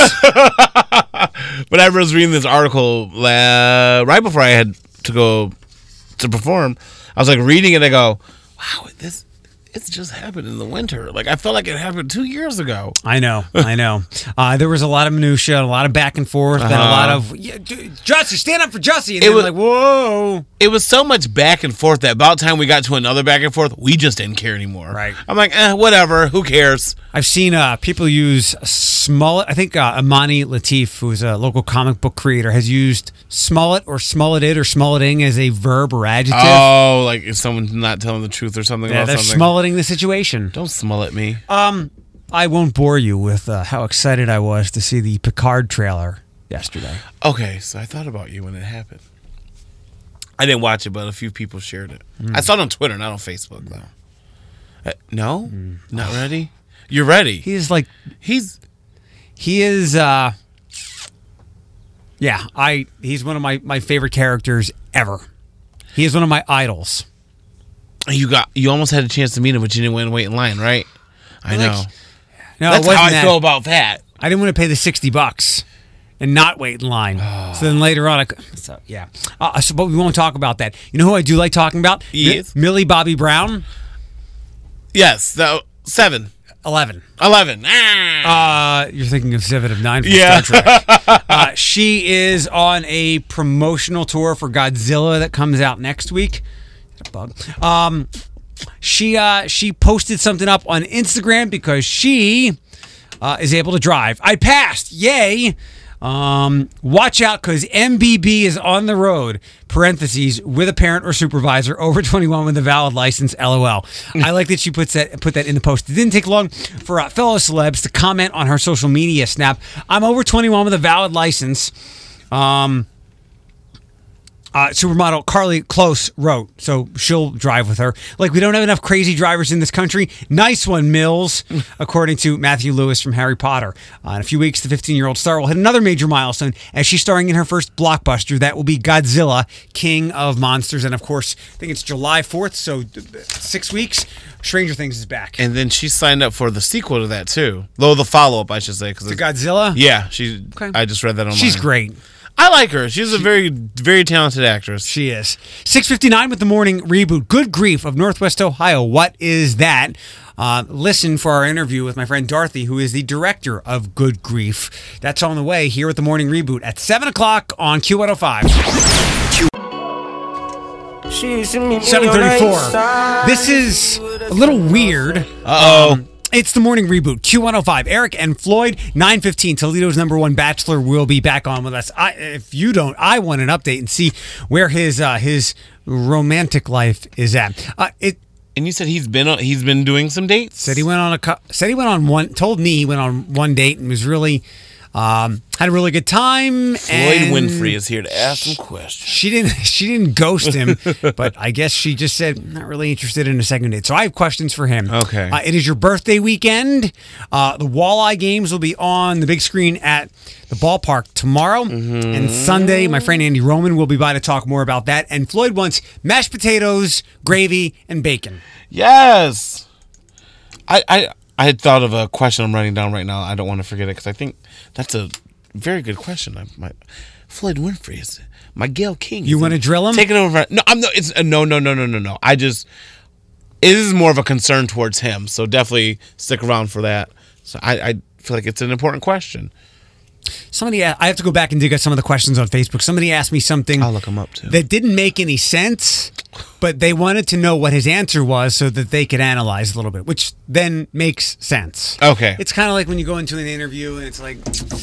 But I was reading this article uh, right before I had to go to perform. I was like reading it, I go, wow, this... It's just happened in the winter. Like, I felt like it happened two years ago. I know. I know. Uh, there was a lot of minutia, a lot of back and forth, uh-huh. and a lot of, yeah, Jussie, stand up for Jussie. And it then was like, whoa. It was so much back and forth that about time we got to another back and forth, we just didn't care anymore. Right. I'm like, eh, whatever. Who cares? I've seen uh, people use Smollett. I think uh, Amani Latif, who's a local comic book creator, has used Smollett or Smolletted or Smolletting as a verb or adjective. Oh, like if someone's not telling the truth or something yeah, about they're something. Smolletting the situation. Don't Smollett me. Um, I won't bore you with uh, how excited I was to see the Picard trailer yesterday. Okay, so I thought about you when it happened. I didn't watch it, but a few people shared it. Mm. I saw it on Twitter, not on Facebook, though. Uh, no? Mm. Not ready? You're ready. He's like... He's... He is... uh Yeah, I. He's one of my, my favorite characters ever. He is one of my idols. You got. You almost had a chance to meet him, but you didn't want to wait in line, right? I know. Like, no, that's it how I that. feel about that. I didn't want to pay the sixty bucks and not wait in line. Oh. So then later on, I, so yeah. Uh, so, but we won't talk about that. You know who I do like talking about? Yes. M- Millie Bobby Brown. Yes. The seven. Eleven. Eleven. Ah. Uh, you're thinking of Seven of Nine from yeah. Star Trek. uh, she is on a promotional tour for Godzilla that comes out next week. A bug. Um, she uh, she posted something up on Instagram because she uh, is able to drive. I passed. Yay. Um, watch out because M B B is on the road, parentheses, with a parent or supervisor over twenty-one with a valid license, LOL. I like that she puts that put that in the post. It didn't take long for uh, fellow celebs to comment on her social media snap. I'm over twenty-one with a valid license. Um, uh, supermodel Carly Close wrote, so she'll drive with her. Like, we don't have enough crazy drivers in this country. Nice one, Mills, according to Matthew Lewis from Harry Potter. Uh, in a few weeks, the fifteen-year-old star will hit another major milestone as she's starring in her first blockbuster. That will be Godzilla, King of Monsters. And, of course, I think it's July fourth, so six weeks. Stranger Things is back. And then she signed up for the sequel to that, too. Though the follow-up, I should say. To Godzilla? Yeah. she. Okay. I just read that online. She's great. I like her. She's a very, very talented actress. She is. six fifty-nine with the morning reboot. Good grief of Northwest Ohio. What is that? Uh, listen for our interview with my friend Dorothy, who is the director of Good Grief. That's on the way here at the morning reboot at seven o'clock on Q one oh five. seven thirty-four. This is a little weird. Uh-oh. Um, It's the morning reboot, Q one oh five. Eric and Floyd, nine fifteen. Toledo's number one bachelor will be back on with us. I, if you don't, I want an update and see where his uh, his romantic life is at. Uh, it. And you said he's been on, he's been doing some dates. Said he went on a said he went on one. Told me he went on one date and was really. Um, had a really good time. Floyd and Winfrey is here to ask some questions. She didn't. She didn't ghost him, but I guess she just said not really interested in a second date. So I have questions for him. Okay. Uh, it is your birthday weekend. Uh, the Walleye games will be on the big screen at the ballpark tomorrow mm-hmm. and Sunday. My friend Andy Roman will be by to talk more about that. And Floyd wants mashed potatoes, gravy, and bacon. Yes. I I I had thought of a question I'm writing down right now. I don't want to forget it because I think that's a very good question. I, my Floyd Winfrey is my Gayle King. You want to drill him? Taking over? No, I'm no. It's uh, no, no, no, no, no, no. I just it is more of a concern towards him. So definitely stick around for that. So I, I feel like it's an important question. Somebody, I have to go back and dig at some of the questions on Facebook. Somebody asked me something. I'll look them up too. That didn't make any sense, but they wanted to know what his answer was so that they could analyze a little bit, which then makes sense. Okay. It's kind of like when you go into an interview and it's like,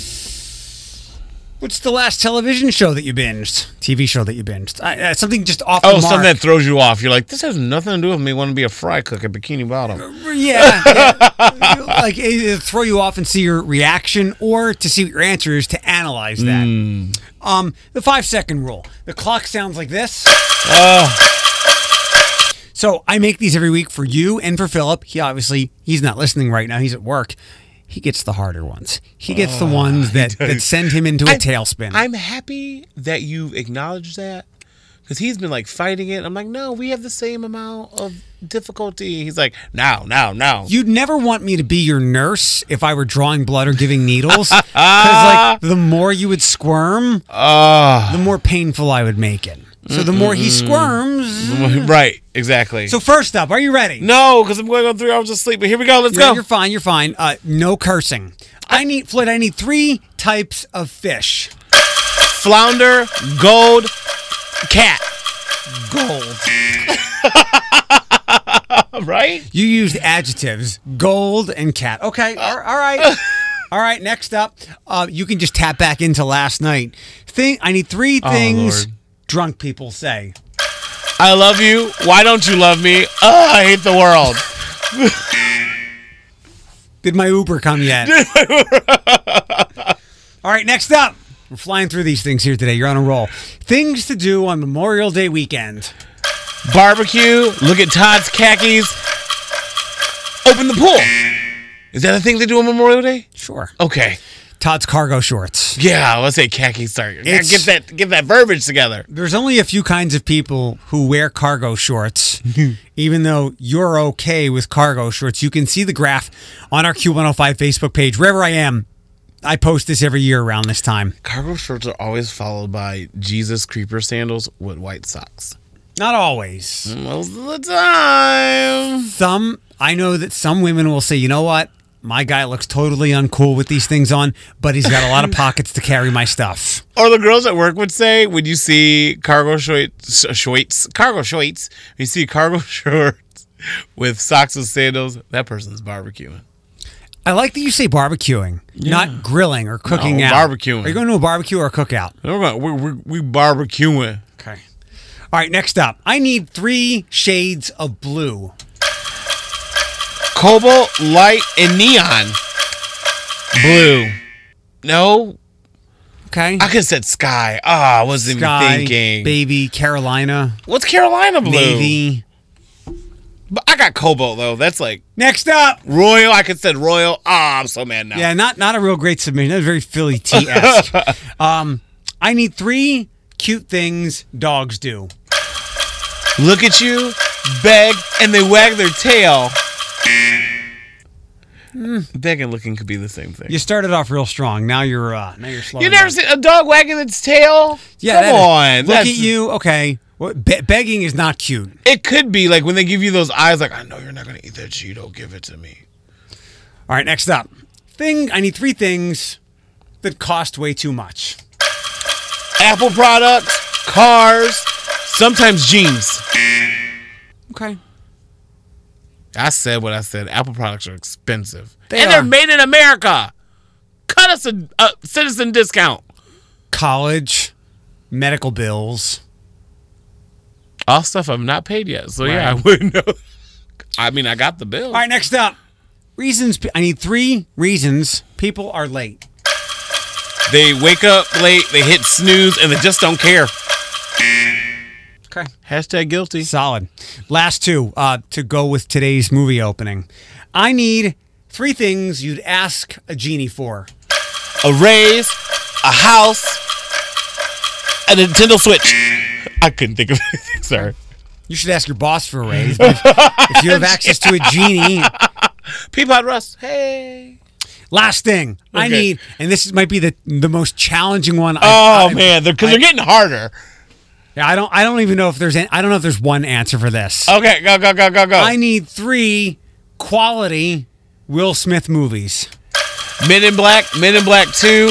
what's the last television show that you binged? T V show that you binged? Uh, something just off the Oh, mark. something that throws you off. You're like, this has nothing to do with me wanting to be a fry cook at Bikini Bottom. Yeah. yeah. Like, either throw you off and see your reaction or to see what your answer is to analyze that. Mm. Um, the five-second rule. The clock sounds like this. Uh. So I make these every week for you and for Philip. He obviously, he's not listening right now. He's at work. He gets the harder ones. He gets oh, the ones that, that send him into a I'm, tailspin. I'm happy that you've acknowledged that because he's been like fighting it. I'm like, no, we have the same amount of difficulty. He's like, no, no, no. You'd never want me to be your nurse if I were drawing blood or giving needles. Because like the more you would squirm, uh, the more painful I would make it. So the more he squirms. Right, exactly. So first up, are you ready? No, because I'm going on three hours of sleep. But here we go. Let's you're, go. You're fine. You're fine. Uh, no cursing. I need, Floyd, I need three types of fish. Flounder, gold, cat. Gold. Right? You used adjectives, gold and cat. Okay, all, all right. All right, next up, uh, you can just tap back into last night. Thing, I need three things oh, drunk people say. I love you. Why don't you love me? Oh, I hate the world. Did my Uber come yet? All right, next up. We're flying through these things here today. You're on a roll. Things to do on Memorial Day weekend. Barbecue. Look at Todd's khakis. Open the pool. Is that a thing they do on Memorial Day? Sure. Okay. Todd's cargo shorts. Yeah, let's say khakis. Sorry, It's- get that get that verbiage together. There's only a few kinds of people who wear cargo shorts. Even though you're okay with cargo shorts, you can see the graph on our Q one oh five Facebook page. Wherever I am, I post this every year around this time. Cargo shorts are always followed by Jesus creeper sandals with white socks. Not always. Most of the time. Some, I know that some women will say, you know what? My guy looks totally uncool with these things on, but he's got a lot of pockets to carry my stuff. Or the girls at work would say, when you see cargo shorts, shorts cargo shorts, when you see cargo shorts with socks and sandals, that person's barbecuing. I like that you say barbecuing, not grilling or cooking No, out. barbecuing. Are you going to a barbecue or a cookout? We're, going- we're, we're, we barbecuing. Okay. All right, next up. I need three shades of blue. Cobalt, light, and neon. Blue. No, Okay. I could have said sky. Ah, I wasn't Sky, even thinking. baby, Carolina, What's Carolina blue? navy. But I got cobalt though. That's like Next up. royal. I could said royal. Ah, I'm so mad now. Yeah, not not a real great submission. That was very Philly T-esque. um, I need three cute things dogs do. Look at you, beg, and they wag their tail. Beg and looking could be the same thing. You started off real strong. Now you're uh, now you're slowing You never down. seen a dog wagging its tail? Yeah, Come that is- on. Look that's- at you. Okay. Well, be- begging is not cute. It could be like when they give you those eyes, like, I know you're not going to eat that Cheeto. Give it to me. All right, next up. Thing I need three things that cost way too much. Apple products, cars, sometimes jeans. Okay. I said what I said. Apple products are expensive. They and are. they're made in America. Cut us a, a citizen discount. College, medical bills. All stuff I've not paid yet. So, yeah, I Right. wouldn't know. I mean, I got the bill. All right, next up. Reasons I need three reasons people are late. They wake up late, they hit snooze, and they just don't care. Okay. Hashtag guilty. Solid. Last two uh, to go with today's movie opening. I need three things you'd ask a genie for. A raise, a house, a Nintendo Switch. I couldn't think of anything, sorry. You should ask your boss for a raise. But if, if you have access to a genie, Peapod Russ, hey. last thing I Okay. need, and this might be the the most challenging one. I- Oh, I- man, because I- they're getting harder. Yeah, I don't. I don't even know if there's. Any, I don't know if there's one answer for this. Okay, go, go, go, go, go. I need three quality Will Smith movies. Men in Black, Men in Black two.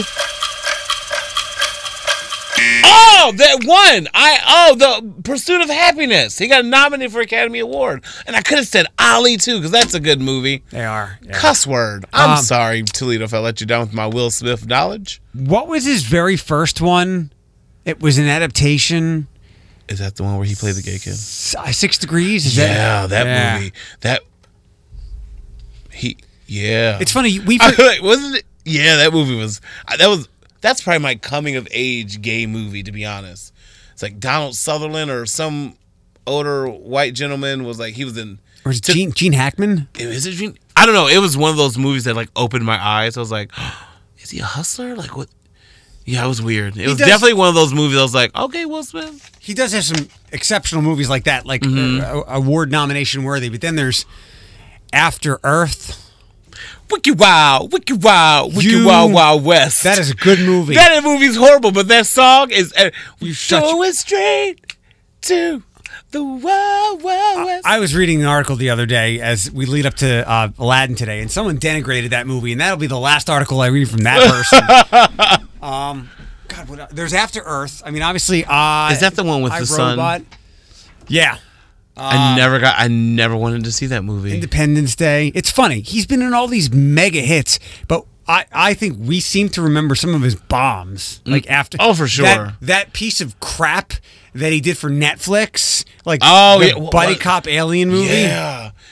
Oh, that one. I oh the Pursuit of Happiness. He got nominated for Academy Award, and I could have said Ali too because that's a good movie. They are. yeah. Cuss word. I'm Um, sorry, Toledo, if I let you down with my Will Smith knowledge. What was his very first one? It was an adaptation. Is that the one where he played the gay kid? S- Six Degrees. Is Yeah, that Yeah. movie. That he. Yeah. It's funny. We I feel like, wasn't it? Yeah, that movie was. That was. That's probably my coming of age gay movie, to be honest. It's like Donald Sutherland or some older white gentleman was like he was in. or is it Gene, Gene Hackman? Is it Gene? I don't know. It was one of those movies that like opened my eyes. I was like, is he a hustler? Like what? Yeah, it was weird. It was does- definitely one of those movies. I was like, okay, Will Smith. He does have some exceptional movies like that, like Mm-hmm. uh, award nomination worthy. But then there's After Earth. Wiki Wow, Wiki Wow, Wiki You- Wow Wow West. That is a good movie. That movie's horrible, but that song is uh, You such- going straight to the Wild Wild West. I was reading an article the other day as we lead up to uh, Aladdin today, and someone denigrated that movie, and that'll be the last article I read from that person. um, God, what, there's After Earth. I mean, obviously, uh, Is that the one with I, the sun? Robot. Yeah. I never got. I never wanted to see that movie. Independence Day. It's funny. He's been in all these mega hits, but I, I think we seem to remember some of his bombs. Like after Oh, for sure. That, that piece of crap that he did for Netflix, like Oh, the yeah. What- buddy what- cop alien movie. Yeah,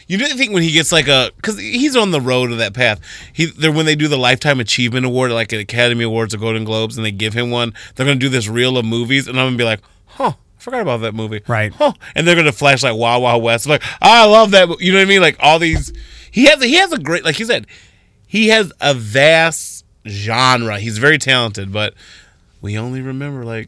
You do think when he gets like a, because he's on the road to that path. He, they're when they do the Lifetime Achievement Award, like at Academy Awards or Golden Globes, and they give him one. They're gonna do this reel of movies, and I'm gonna be like, huh, I forgot about that movie, right? Huh, and they're gonna flash like Wild Wild West. I'm like, oh, I love that. You know what I mean? Like all these, he has, he has a great, like you said, he has a vast genre. He's very talented, but we only remember like,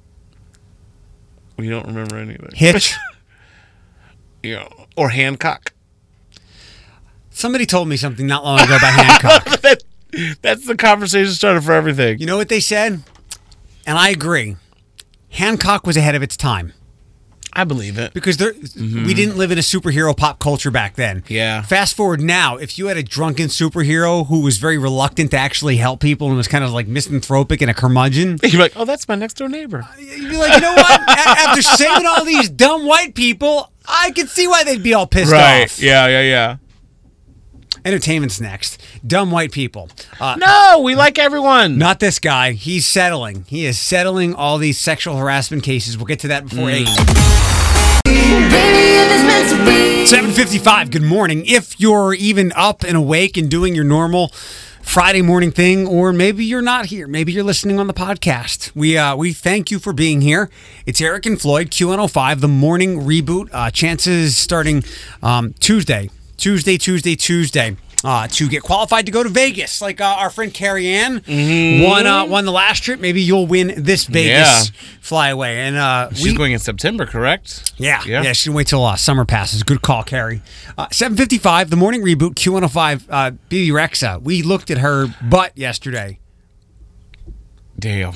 we don't remember anything. Hitch. You know, or Hancock. Somebody told me something not long ago about Hancock. that, that's the conversation starter for everything. You know what they said? And I agree. Hancock was ahead of its time. I believe it. Because there, mm-hmm. we didn't live in a superhero pop culture back then. Yeah. Fast forward now, if you had a drunken superhero who was very reluctant to actually help people and was kind of like misanthropic and a curmudgeon. You're like, oh, that's my next door neighbor. You'd be like, you know what? A- after saving all these dumb white people, I could see why they'd be all pissed right. off. Yeah, yeah, yeah. Entertainment's next. Dumb white people. Uh, no, we like everyone. Not this guy. He's settling. He is settling all these sexual harassment cases. We'll get to that before Mm. eight. seven fifty-five, good morning. If you're even up and awake and doing your normal Friday morning thing, or maybe you're not here, maybe you're listening on the podcast, we uh, we thank you for being here. It's Eric and Floyd, Q one oh five, the morning reboot. Uh, chances starting um, Tuesday, Tuesday, Tuesday, Tuesday. Uh, to get qualified to go to Vegas, like uh, our friend Carrie Ann mm-hmm. won uh, won the last trip. Maybe you'll win this Vegas yeah. flyaway. And uh, she's we, going in September, correct? Yeah, yeah. yeah She can wait till uh, summer passes. Good call, Carrie. Uh, seven fifty-five, the morning reboot. Q one oh five. Uh, B B Rexa. We looked at her butt yesterday. Damn,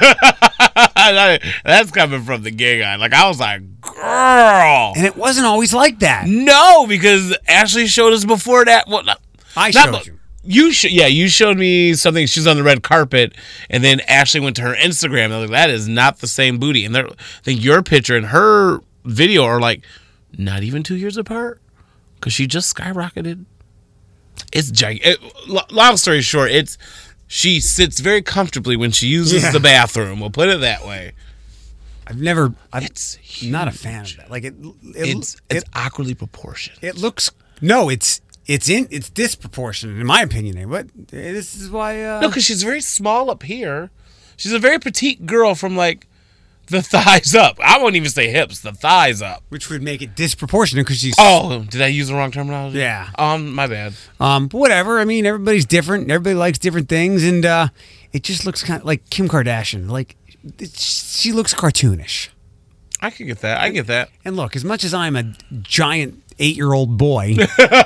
that's coming from the gay guy. Like I was like, girl, and it wasn't always like that. No, because Ashley showed us before that. Well, not, I showed not, you. You sh- yeah, you showed me something. She's on the red carpet, and then Ashley went to her Instagram. And I was like, that is not the same booty. And I think your picture and her video are like not even two years apart because she just skyrocketed. It's gigantic. It, long story short, it's she sits very comfortably when she uses yeah. the bathroom. We'll put it that way. I've never. I've, it's huge. Not a fan of that. Like it. it it's it's it, awkwardly proportioned. It looks no. It's. It's in. It's disproportionate, in my opinion. But this is why. Uh, no, because she's very small up here. She's a very petite girl from like the thighs up. I won't even say hips. The thighs up, which would make it disproportionate because she's. Oh, did I use the wrong terminology? Yeah. Um, my bad. Um, but whatever. I mean, everybody's different. Everybody likes different things, and uh, it just looks kind of like Kim Kardashian. Like she looks cartoonish. I can get that. I get that. And look, as much as I'm a giant eight-year-old boy,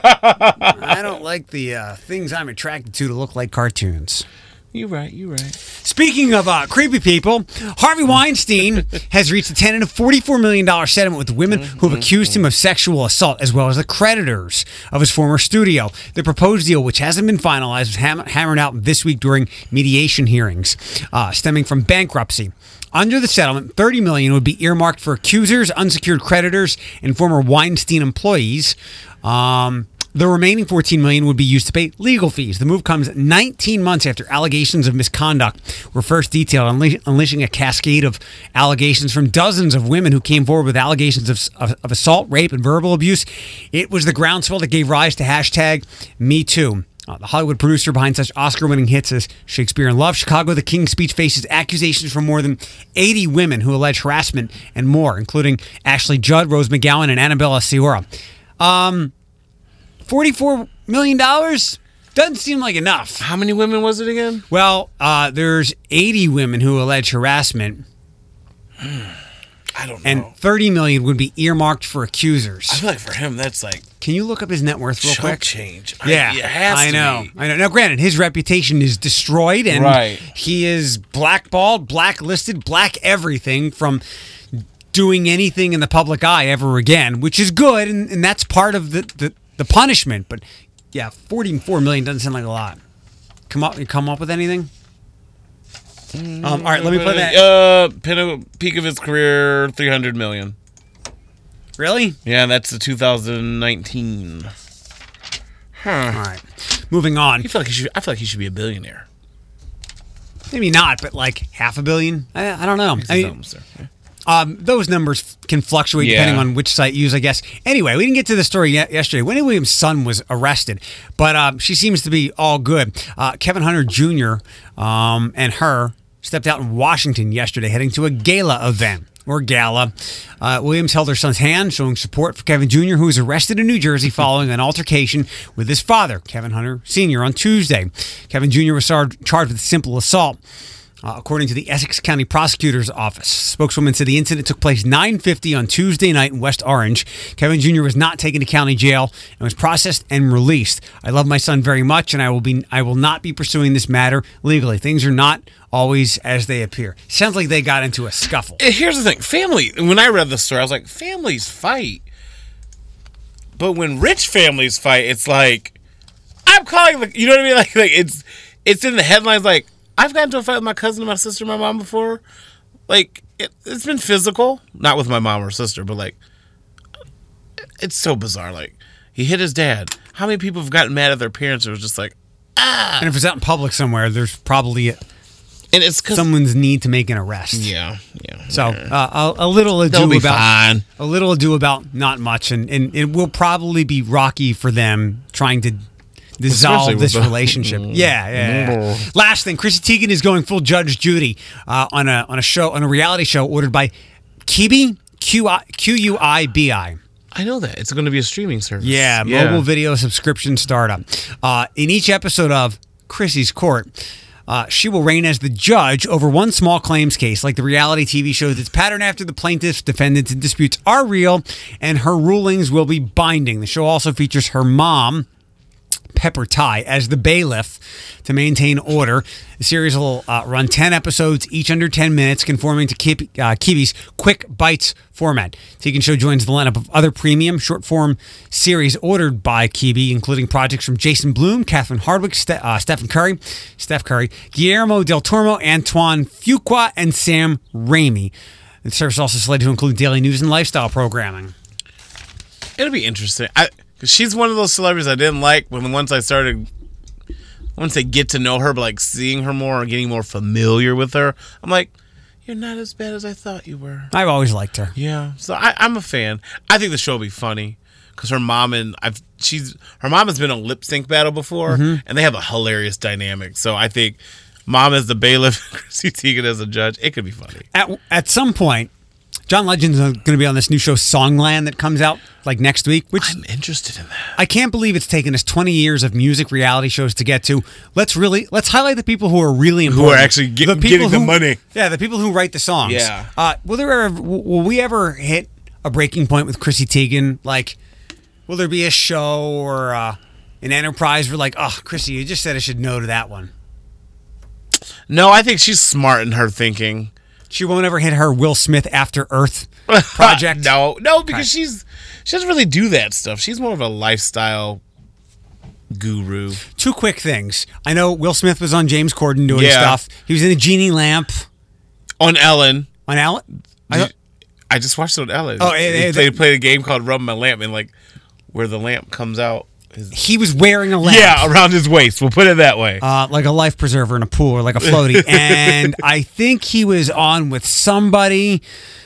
I don't like the uh, things I'm attracted to to look like cartoons. You're right. You're right. Speaking of uh, creepy people, Harvey Weinstein has reached a tentative forty-four million dollars settlement with the women who have accused him of sexual assault, as well as the creditors of his former studio. The proposed deal, which hasn't been finalized, was ham- hammered out this week during mediation hearings, uh, stemming from bankruptcy. Under the settlement, thirty million dollars would be earmarked for accusers, unsecured creditors, and former Weinstein employees. Um... The remaining fourteen million dollars would be used to pay legal fees. The move comes nineteen months after allegations of misconduct were first detailed, unle- unleashing a cascade of allegations from dozens of women who came forward with allegations of, of, of assault, rape, and verbal abuse. It was the groundswell that gave rise to hashtag Me Too. Uh, the Hollywood producer behind such Oscar-winning hits as Shakespeare in Love, Chicago, The King's Speech faces accusations from more than eighty women who allege harassment and more, including Ashley Judd, Rose McGowan, and Annabella Sciorra. Um... forty-four million dollars doesn't seem like enough. How many women was it again? Well, uh, there's eighty women who allege harassment. I don't know. And thirty million dollars would be earmarked for accusers. I feel like for him, that's like... Can you look up his net worth real chump quick? change. Yeah, I, it has I to know. be. I know. Now, granted, his reputation is destroyed, and right. he is blackballed, blacklisted, black everything from doing anything in the public eye ever again, which is good, and, and that's part of the... the The punishment, but yeah, forty-four million doesn't sound like a lot. Come up, you come up with anything? Um, all right, let me play that. Uh, pin- peak of his career, three hundred million. Really? Yeah, that's the two thousand nineteen. Huh. All right, moving on. I feel like he should. I feel like he should be a billionaire. Maybe not, but like half a billion. I, I don't know. I mean, yeah. Um, those numbers can fluctuate Yeah. depending on which site you use, I guess. Anyway, we didn't get to the story yet yesterday. Wendy Williams' son was arrested, but um, she seems to be all good. Uh, Kevin Hunter Junior Um, and her stepped out in Washington yesterday, heading to a gala event. Or gala. Uh, Williams held her son's hand, showing support for Kevin Junior, who was arrested in New Jersey following an altercation with his father, Kevin Hunter Senior, on Tuesday. Kevin Junior was char- charged with simple assault. Uh, according to the Essex County Prosecutor's Office, spokeswoman said the incident took place nine fifty on Tuesday night in West Orange. Kevin Junior was not taken to county jail and was processed and released. I love my son very much, and I will be I will not be pursuing this matter legally. Things are not always as they appear. Sounds like they got into a scuffle. Here's the thing. Family, when I read the story, I was like, families fight. But when rich families fight, it's like, I'm calling the, you know what I mean? Like, like it's it's in the headlines like, I've gotten into a fight with my cousin, my sister, my mom before. Like, it, it's been physical. Not with my mom or sister, but like, it's so bizarre. Like, he hit his dad. How many people have gotten mad at their parents? It was just like, ah. And if it's out in public somewhere, there's probably a, And it's cause, someone's need to make an arrest. Yeah, yeah. So yeah. uh, a, a little ado They'll be about fine. a little ado about not much, and, and it will probably be rocky for them trying to dissolve Especially this with the- relationship. yeah, yeah, yeah. Last thing, Chrissy Teigen is going full Judge Judy uh, on a on a show on a reality show ordered by Quibi Q I Q U I B I. I know that. It's going to be a streaming service. Yeah, mobile video subscription startup. Uh, in each episode of Chrissy's Court, uh, she will reign as the judge over one small claims case, like the reality T V shows. Its pattern after the plaintiffs, defendants, and disputes are real, and her rulings will be binding. The show also features her mom, Pepper Ty, as the bailiff to maintain order. The series will uh, run ten episodes, each under ten minutes, conforming to Kib- uh, Kibi's Quick Bites format. Tegan Show joins the lineup of other premium short-form series ordered by Kibi, including projects from Jason Blum, Catherine Hardwicke, Ste- uh, Stephen Curry, Steph Curry, Guillermo del Toro, Antoine Fuqua, and Sam Raimi. The service is also slated to include daily news and lifestyle programming. It'll be interesting. I, cause she's one of those celebrities I didn't like when once I started, I wouldn't say get to know her, but like seeing her more or getting more familiar with her. I'm like, you're not as bad as I thought you were. I've always liked her. Yeah. So I, I'm a fan. I think the show will be funny because her mom and I've she's her mom has been on lip sync battle before, Mm-hmm. and they have a hilarious dynamic. So I think mom as the bailiff, Chrissy Teigen as a judge, it could be funny. At, at some point, John Legend's going to be on this new show Songland that comes out like next week, which I'm interested in that. I can't believe it's taken us twenty years of music reality shows to get to. Let's really let's highlight the people who are really important, Who are actually get- people getting the who- money. Yeah, the people who write the songs. Yeah. Uh, will there ever, will we ever hit a breaking point with Chrissy Teigen? Like, will there be a show or uh, an enterprise where like, oh, Chrissy, you just said I should no to that one. No, I think she's smart in her thinking. She won't ever hit her Will Smith After Earth project. no, no, because she's she doesn't really do that stuff. She's more of a lifestyle guru. Two quick things. I know Will Smith was on James Corden doing Yeah. stuff. He was in a Genie Lamp On Ellen, on Alan. I Did thought- I just watched it on Ellen. Oh, they, eh, eh, they played a game called Rub My Lamp, and like where the lamp comes out. Is, he was wearing a lamp. yeah, around his waist. We'll put it that way. Uh, like a life preserver in a pool or like a floaty. And I think he was on with somebody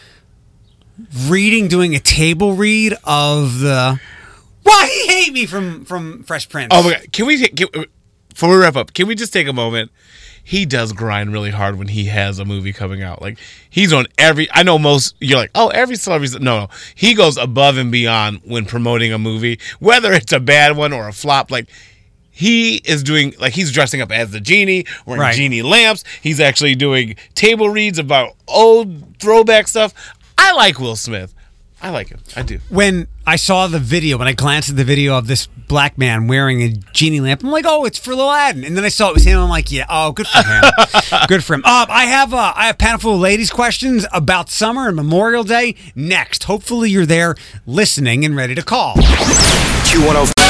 reading, doing a table read of the Why He Hate Me from, from Fresh Prince. oh my god! Can we take, can, before we wrap up? Can we just take a moment? He does grind really hard when he has a movie coming out. Like he's on every. I know most. You're like, oh, every celebrity. No, no. He goes above and beyond when promoting a movie, whether it's a bad one or a flop. Like he is doing. Like he's dressing up as the genie, wearing Right. genie lamps. He's actually doing table reads about old throwback stuff. I like Will Smith. I like him. I do. When I saw the video, when I glanced at the video of this black man wearing a genie lamp, I'm like, oh, it's for Aladdin. And then I saw it was him. I'm like, yeah, oh, good for him. Good for him. Uh, I have uh, I have a panel full of ladies' questions about summer and Memorial Day next. Hopefully you're there listening and ready to call. Q one oh five.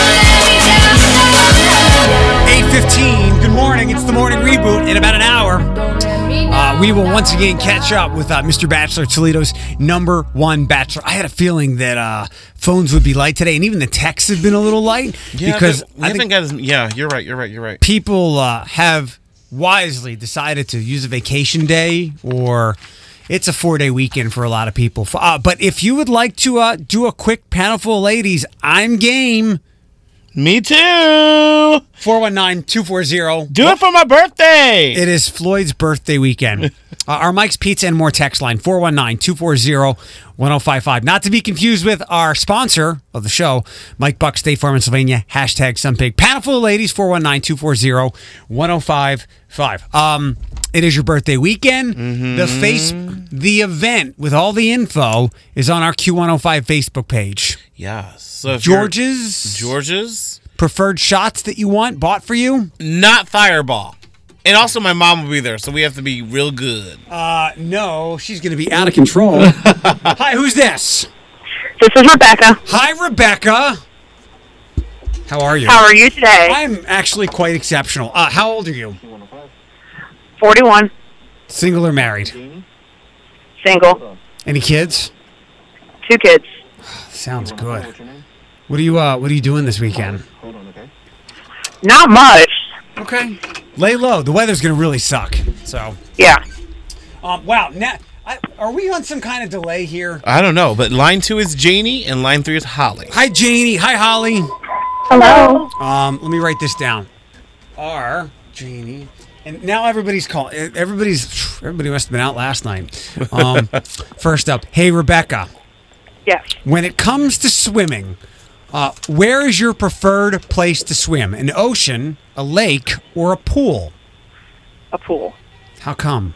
eight fifteen. Good morning. It's the morning reboot in about an hour. Uh, we will once again catch up with uh, Mister Bachelor, Toledo's number one bachelor. I had a feeling that uh, phones would be light today, and even the texts have been a little light because we I haven't think got as, yeah, you're right. You're right. You're right. people uh, have wisely decided to use a vacation day, or it's a four day weekend for a lot of people. Uh, but if you would like to uh, do a quick panel full of ladies, I'm game. Me too. four one nine, two four zero. Do it for my birthday. It is Floyd's birthday weekend. uh, our Mike's Pizza and More text line, four one nine, two four zero, one zero five five. Not to be confused with our sponsor of the show, Mike Buck, State Farm, Pennsylvania, hashtag some pig. Panel full of ladies, four one nine, two four zero, one zero five five. Um, it is your birthday weekend. Mm-hmm. The face, the event with all the info is on our Q one oh five Facebook page. Yeah. So George's George's preferred shots that you want bought for you? Not Fireball. And also my mom will be there, so we have to be real good. Uh, no, she's going to be out of control. Hi, who's this? This is Rebecca. Hi, Rebecca. How are you? How are you today? I'm actually quite exceptional. Uh, how old are you? forty-one. Single or married? Single. Any kids? Two kids. Sounds good. What are you uh what are you doing this weekend? Not much. Okay. Lay low. The weather's going to really suck. So, Yeah. um wow, now I, are we on some kind of delay here? I don't know, but line two is Janie and line three is Holly. Hi Janie. Hi Holly. Hello. Um let me write this down. R Janie. And now everybody's calling. Everybody's everybody must have been out last night. Um first up, hey Rebecca. Yes. When it comes to swimming, uh, where is your preferred place to swim? An ocean, a lake, or a pool? A pool. How come?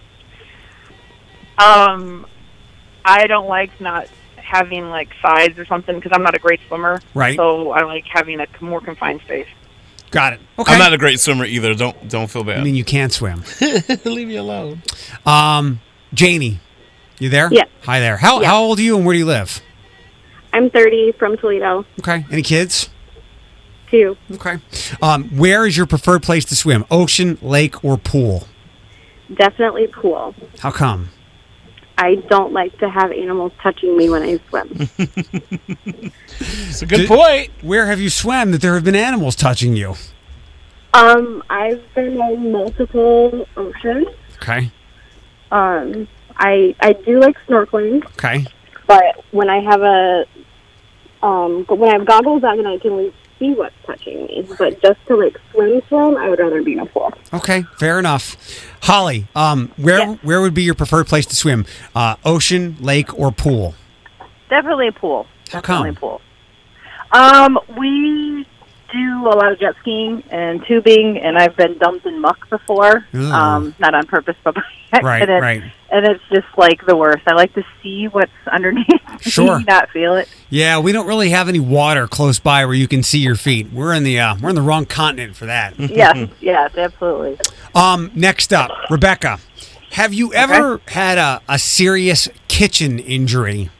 Um, I don't like not having like sides or something because I'm not a great swimmer. Right. So I like having a more confined space. Got it. Okay. I'm not a great swimmer either. Don't don't feel I bad. mean, you can't swim. Leave me alone. Um, Janie, you there? Yes. Hi there. How Yeah. how old are you and where do you live? I'm thirty, from Toledo. Okay. Any kids? Two. Okay. Um, where is your preferred place to swim? Ocean, lake, or pool? Definitely pool. How come? I don't like to have animals touching me when I swim. It's a good Did- point. Where have you swam that there have been animals touching you? um, I've been in multiple oceans. Okay. Um, I I do like snorkeling, Okay. but when I have a um when I have goggles on, then I can at least see what's touching me. But just to like swim, swim, I would rather be in a pool. Okay, fair enough. Holly, um, where Yes. where would be your preferred place to swim? Uh, ocean, lake, or pool? Definitely a pool. How Definitely come? a pool. Um, we do a lot of jet skiing and tubing, and I've been dumped in muck before. Ooh. Um, not on purpose, but by Right, accident. right. And it's just like the worst. I like to see what's underneath, Sure. not feel it. Yeah, we don't really have any water close by where you can see your feet. We're in the uh, we're in the wrong continent for that. Yes, yes, absolutely. Um, next up, Rebecca, have you ever had a, a serious kitchen injury?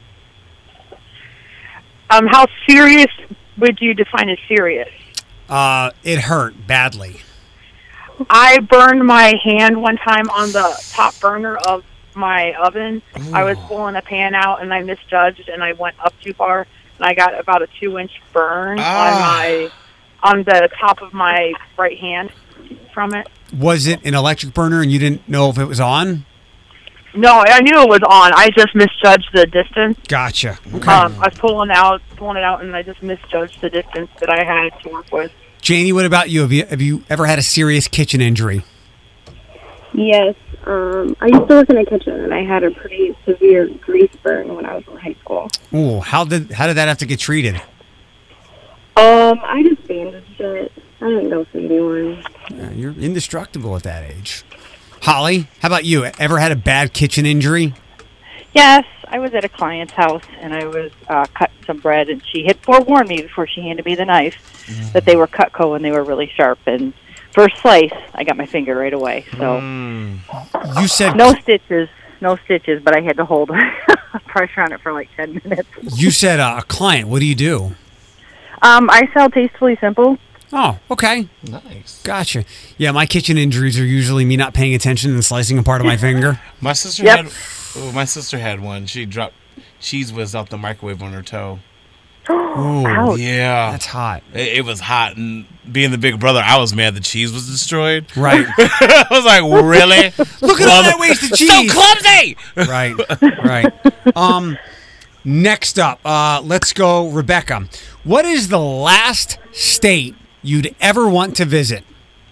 Um, how serious would you define as serious? Uh, it hurt badly. I burned my hand one time on the top burner of my oven. I was pulling a pan out and I misjudged and I went up too far and I got about a two inch burn Ah. on my on the top of my right hand from it. Was it an electric burner and you didn't know if it was on? No, I knew it was on. I just misjudged the distance. Gotcha. Okay. Um, I was pulling out, pulling it out, and I just misjudged the distance that I had to work with. Janie, what about you? Have you have you ever had a serious kitchen injury? Yes. Um, I used to work in a kitchen, and I had a pretty severe grease burn when I was in high school. Oh, how did how did that have to get treated? Um, I just bandaged it. I didn't go see anyone. Yeah, you're indestructible at that age. Holly, how about you? Ever had a bad kitchen injury? Yes, I was at a client's house and I was uh, cutting some bread, and she had forewarned me before she handed me the knife Mm. that they were Cutco and they were really sharp. And first slice, I got my finger right away. So You said no stitches, no stitches, but I had to hold pressure on it for like ten minutes. you said uh, a client. What do you do? Um, I sell Tastefully Simple. Oh, okay. Nice. Gotcha. Yeah, my kitchen injuries are usually me not paying attention and slicing a part of my finger. My sister Yep. had. Oh, my sister had one. She dropped cheese whiz out the microwave on her toe. Ooh, Ouch. Yeah. that's hot. It, it was hot, and being the big brother, I was mad the cheese was destroyed. Right. I was like, really? Look at all that wasted cheese. So clumsy! Right, right. Um, next up, uh, let's go, Rebecca. What is the last state you'd ever want to visit?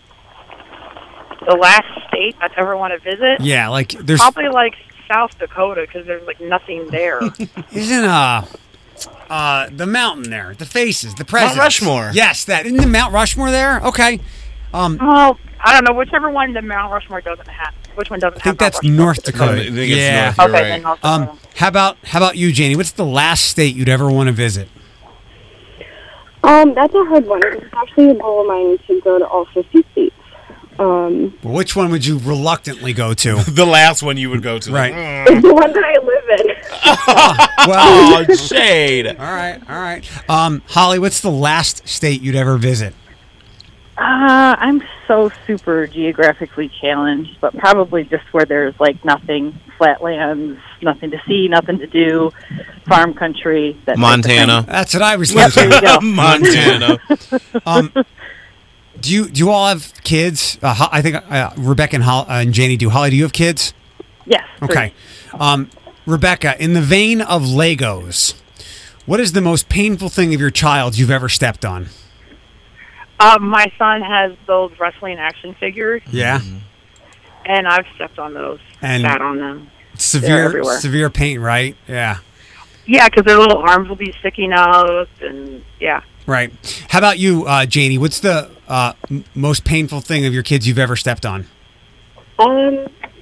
The last state I'd ever want to visit? Yeah, like there's Probably like South Dakota because there's like nothing there. isn't uh uh the mountain there, the faces, the presidents. Rushmore. Yes, that isn't the Mount Rushmore there. Okay, um, Well, I don't know. Whichever one the Mount Rushmore doesn't have. Which one doesn't I think have Mount that's Rushmore? North Dakota. I think it's Yeah. North, you're Okay, right. then North Dakota. Um, how about how about you, Janie? What's the last state you'd ever want to visit? Um, that's a hard one. It's actually a goal of mine to go to all fifty states. Um, Well, which one would you reluctantly go to? The last one you would go to. Right. it's the one that I live in. Well, Oh, shade. all right, all right. Um, Holly, what's the last state you'd ever visit? Uh, I'm so super geographically challenged, but probably just where there's like nothing, flatlands, nothing to see, nothing to do, farm country. That type of Montana. thing. That's what I was Yep, there thinking. you go. Montana. Um, do you do you all have kids? Uh, Ho- I think uh, Rebecca and, Hol- uh, and Janie do. Holly, do you have kids? Yes. Okay. Um, Rebecca, in the vein of Legos, what is the most painful thing of your child you've ever stepped on? Um, my son has those wrestling action figures, Yeah. and I've stepped on those, And- sat on them. Severe everywhere. severe pain, right? Yeah. Yeah, because their little arms will be sticking out, and yeah. Right. How about you, uh, Janie? What's the uh, m- most painful thing of your kids you've ever stepped on? Um,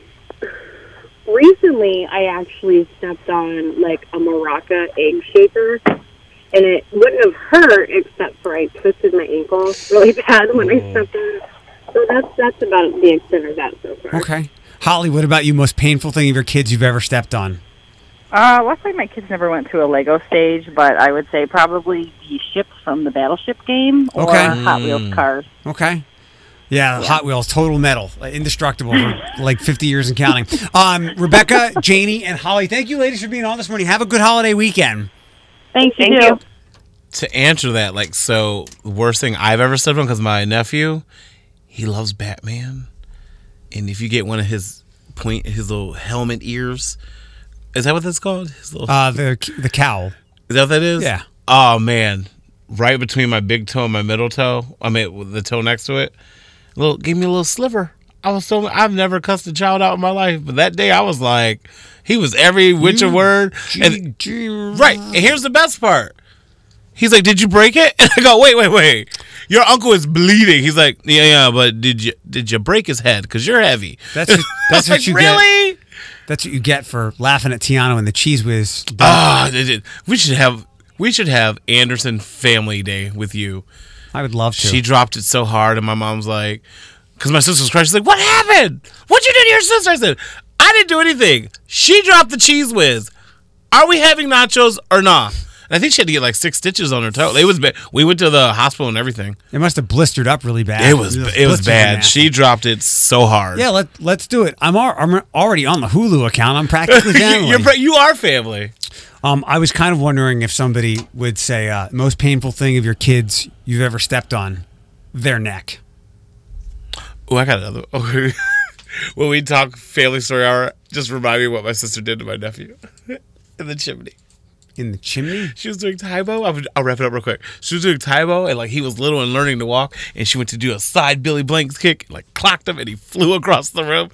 recently, I actually stepped on like a maraca egg shaker, and it wouldn't have hurt except for I twisted my ankle really bad when I stepped on it. So that's that's about the extent of that so far. Okay. Holly, what about you? Most painful thing of your kids you've ever stepped on? Uh, luckily, my kids never went to a Lego stage, but I would say probably the ships from the Battleship game or Okay. Hot Wheels cars. Okay. Yeah, Hot Wheels, total metal, uh, indestructible for like fifty years and counting. Um, Rebecca, Janie, and Holly, thank you, ladies, for being on this morning. Have a good holiday weekend. Thank, Thank you. you. To answer that, like, so the worst thing I've ever stepped on, because my nephew, he loves Batman, and if you get one of his point, his little helmet ears, is that what that's called? His little, Uh, the the cowl. is that what that is? Yeah. Oh man, right between my big toe and my middle toe, I mean with the toe next to it, little gave me a little sliver. I was so I've never cussed a child out in my life, but that day I was like, he was every which a word. And, right, and here's the best part. He's like, "Did you break it?" And I go, "Wait, wait, wait. Your uncle is bleeding." He's like, "Yeah, yeah, but did you did you break his head? Because you're heavy." That's what, that's I what was you like, get. really? That's what you get for laughing at Tiana and the cheese whiz. Ah, they did. we should have we should have Anderson Family Day with you. I would love to. She dropped it so hard, and my mom's like, because my sister was crying. She's like, "What happened? What'd you do to your sister?" I said, "I didn't do anything. She dropped the cheese whiz. Are we having nachos or not?" And I think she had to get like six stitches on her toe. It was bad. We went to the hospital and everything. It must have blistered up really bad. It was it was blisters are bad. nasty. She dropped it so hard. Yeah, let let's do it. I'm al- I'm already on the Hulu account. I'm practically family. You're, you are family. Um, I was kind of wondering if somebody would say uh, most painful thing of your kids you've ever stepped on, their neck. Oh, I got another. Oh, when we talk family story hour, just remind me what my sister did to my nephew in the chimney. In the chimney? She was doing Taibo. I'll, I'll wrap it up real quick. She was doing Taibo, and like he was little and learning to walk, and she went to do a side Billy Blanks kick, like clocked him, and he flew across the room.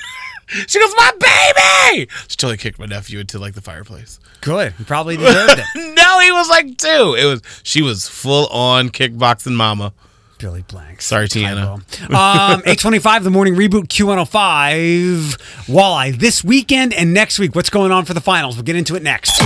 She goes, "My baby!" She totally kicked my nephew into like the fireplace. Good. You probably deserved it. No, he was like two. It was she was full on kickboxing mama. Billy Blanks. Sorry, Tiana. um, eight twenty-five, the morning reboot, Q one oh five. Walleye this weekend and next week. What's going on for the finals? We'll get into it next.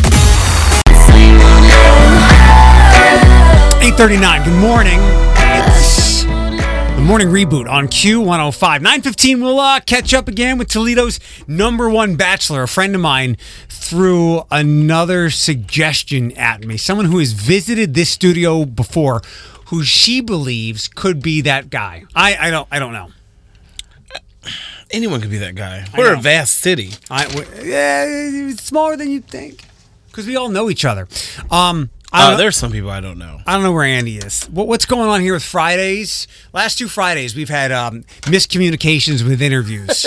eight thirty-nine, good morning. It's the morning reboot on Q one oh five. nine fifteen, we'll uh, catch up again with Toledo's number one bachelor. A friend of mine threw another suggestion at me. Someone who has visited this studio before, who she believes could be that guy. I, I don't I don't know. Anyone could be that guy. We're a know. vast city. I, w- yeah, it's smaller than you'd think because we all know each other. Um, I Uh, don't, there's some people I don't know. I don't know where Andy is. What, what's going on here with Fridays? Last two Fridays, we've had um, miscommunications with interviews.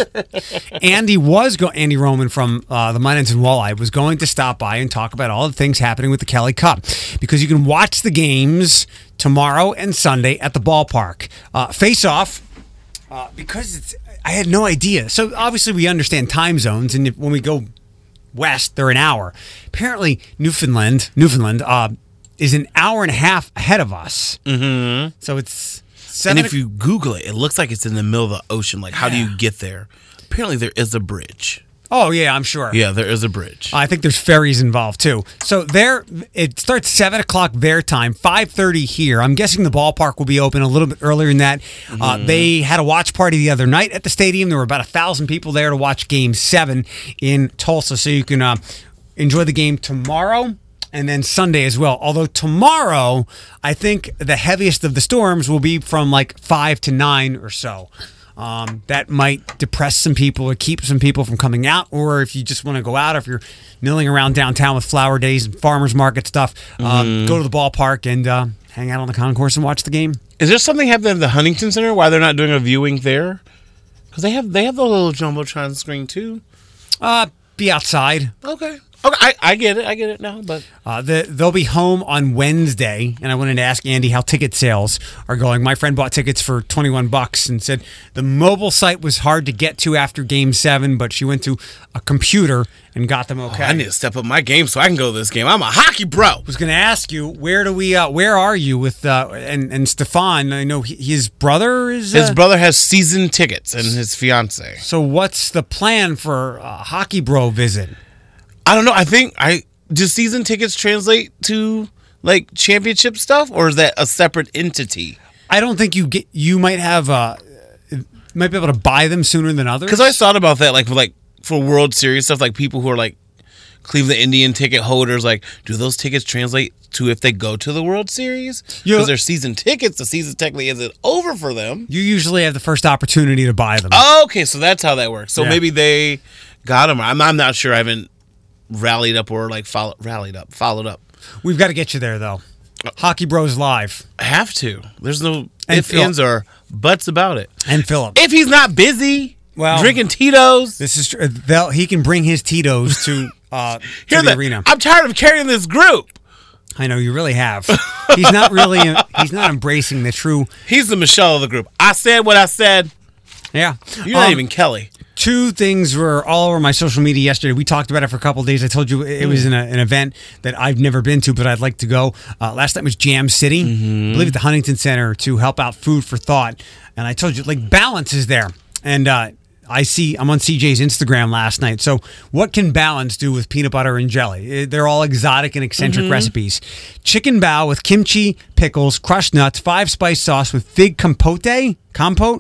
Andy was go- Andy Roman from uh, the Mine Ends and Walleye was going to stop by and talk about all the things happening with the Kelly Cup, because you can watch the games tomorrow and Sunday at the ballpark. Uh, face off. Uh, because it's, I had no idea. So obviously we understand time zones, and if, when we go west, they're an hour. Apparently, Newfoundland, Newfoundland, uh, is an hour and a half ahead of us. Mm-hmm. So it's seven. And if you Google it, it looks like it's in the middle of the ocean. Like, how do you get there? Apparently, there is a bridge. Oh yeah, I'm sure. Yeah, there is a bridge. I think there's ferries involved too. So there, it starts seven o'clock their time, five thirty here. I'm guessing the ballpark will be open a little bit earlier than that. Mm-hmm. Uh, they had a watch party the other night at the stadium. There were about a thousand people there to watch Game Seven in Tulsa. So you can uh, enjoy the game tomorrow and then Sunday as well. Although tomorrow, I think the heaviest of the storms will be from like five to nine or so. Um, that might depress some people or keep some people from coming out. Or if you just want to go out, or if you're milling around downtown with flower days and farmers market stuff, uh, Mm-hmm. go to the ballpark and uh, hang out on the concourse and watch the game. Is there something happening at the Huntington Center? Why they're not doing a viewing there? Because they have they have the little jumbotron screen too. Uh, be outside. Okay. Okay, I, I get it. I get it now. But Uh, the, they'll be home on Wednesday, and I wanted to ask Andy how ticket sales are going. My friend bought tickets for twenty-one bucks and said the mobile site was hard to get to after Game Seven, but she went to a computer and got them okay. I need to step up my game so I can go to this game. I'm a hockey bro. I was going to ask you, where do we? Uh, where are you with? Uh, and and Stefan, I know he, his brother is. Uh, His brother has season tickets and his fiance. So what's the plan for a hockey bro visit? I don't know. I think I do season tickets translate to like championship stuff, or is that a separate entity? I don't think you get. You might have. Uh, might be able to buy them sooner than others. Because I thought about that, like for like for World Series stuff, like people who are like Cleveland Indian ticket holders, like do those tickets translate to if they go to the World Series? Because they're season tickets. The season technically isn't over for them. You usually have the first opportunity to buy them. Oh, okay, so that's how that works. So Yeah. maybe they got them. I'm, I'm not sure. I haven't rallied up or like follow, rallied up, followed up. We've got to get you there though. Hockey Bros Live. I have to. There's no And ifs, Phil- ands, or buts about it. And Philip. If he's not busy, Well, drinking Tito's. This is true. They'll- He can bring his Tito's to, uh, to Hear the that? arena. I'm tired of carrying this group. I know you really have. He's not really. He's not embracing the true. He's the Michelle of the group. I said what I said. Yeah. You're not Um, even Kelly. Two things were all over my social media yesterday. We talked about it for a couple of days. I told you it was in a, an event that I've never been to, but I'd like to go. Uh, last night was Jam City, I believe at the Huntington Center, to help out Food for Thought. And I told you, like, Balance is there. And uh, I see, I'm on C J's Instagram last night. So what can Balance do with peanut butter and jelly? Eh, They're all exotic and eccentric Mhm. recipes. Chicken bao with kimchi, pickles, crushed nuts, five spice sauce with fig compote, compote.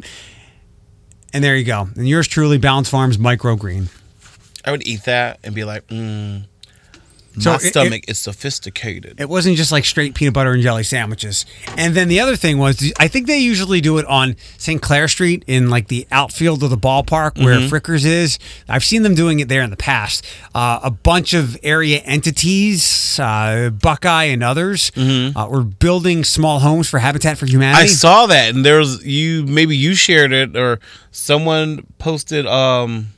And there you go. And yours truly, Balance Farms Microgreen. I would eat that and be like, mm, So my it- stomach is sophisticated. It wasn't just like straight peanut butter and jelly sandwiches. And then the other thing was, I think they usually do it on Saint Clair Street in like the outfield of the ballpark where Mhm. Frickers is. I've seen them doing it there in the past. Uh, a bunch of area entities, uh, Buckeye and others, uh, were building small homes for Habitat for Humanity. I saw that, and there's you. Maybe you shared it, or someone posted um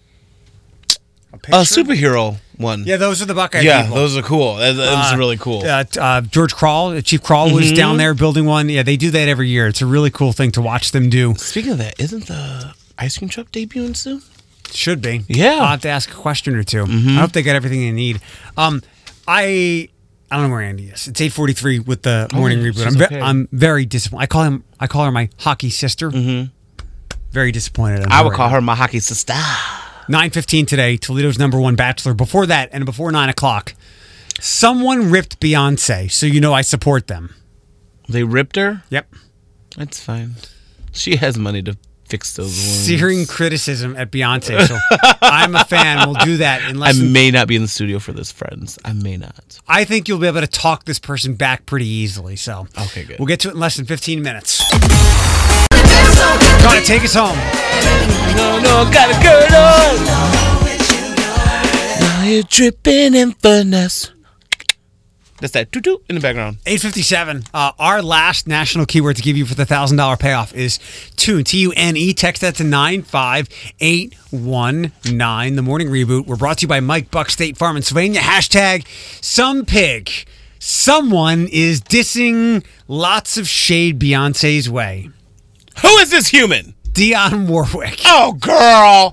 a, superhero one. Yeah, those are the Buckeye Yeah, people. those are cool. That, that's Uh, really cool. Uh, t- uh, George Crawl, uh, Chief Crawl was Mhm. down there building one. Yeah, they do that every year. It's a really cool thing to watch them do. Speaking of that, isn't the ice cream truck debuting soon? Should be. Yeah. I'll have to ask a question or 2 Mhm. I hope they got everything they need. Um, I I don't know where Andy is. It's eight forty-three with the morning Oh, reboot. she's I'm, ve- okay. I'm very disappointed. I call him. I call her my hockey sister. Mm-hmm. Very disappointed. in I her would right call now. her my hockey sister. nine fifteen today, Toledo's number one bachelor. Before that, and before nine o'clock, someone ripped Beyonce, so you know I support them. They ripped her? Yep. That's fine. She has money to fix those wounds. Searing criticism at Beyonce, so I'm a fan. We'll do that in I less than may not be in the studio for this, friends. I may not. I think you'll be able to talk this person back pretty easily. So Okay, good. We'll get to it in less than fifteen minutes. Gotta take us home. No, no, got a girl on. Now you're dripping in finesse. That's that toot-toot in the background. eight fifty-seven. Uh, our last national keyword to give you for the one thousand dollars payoff is tune. T U N E. Text that to nine five eight one nine. The Morning Reboot. We're brought to you by Mike Buck State Farm in Sylvania. Hashtag some pig. Someone is dissing lots of shade Beyonce's way. Who is this human? Dionne Warwick. Oh, girl.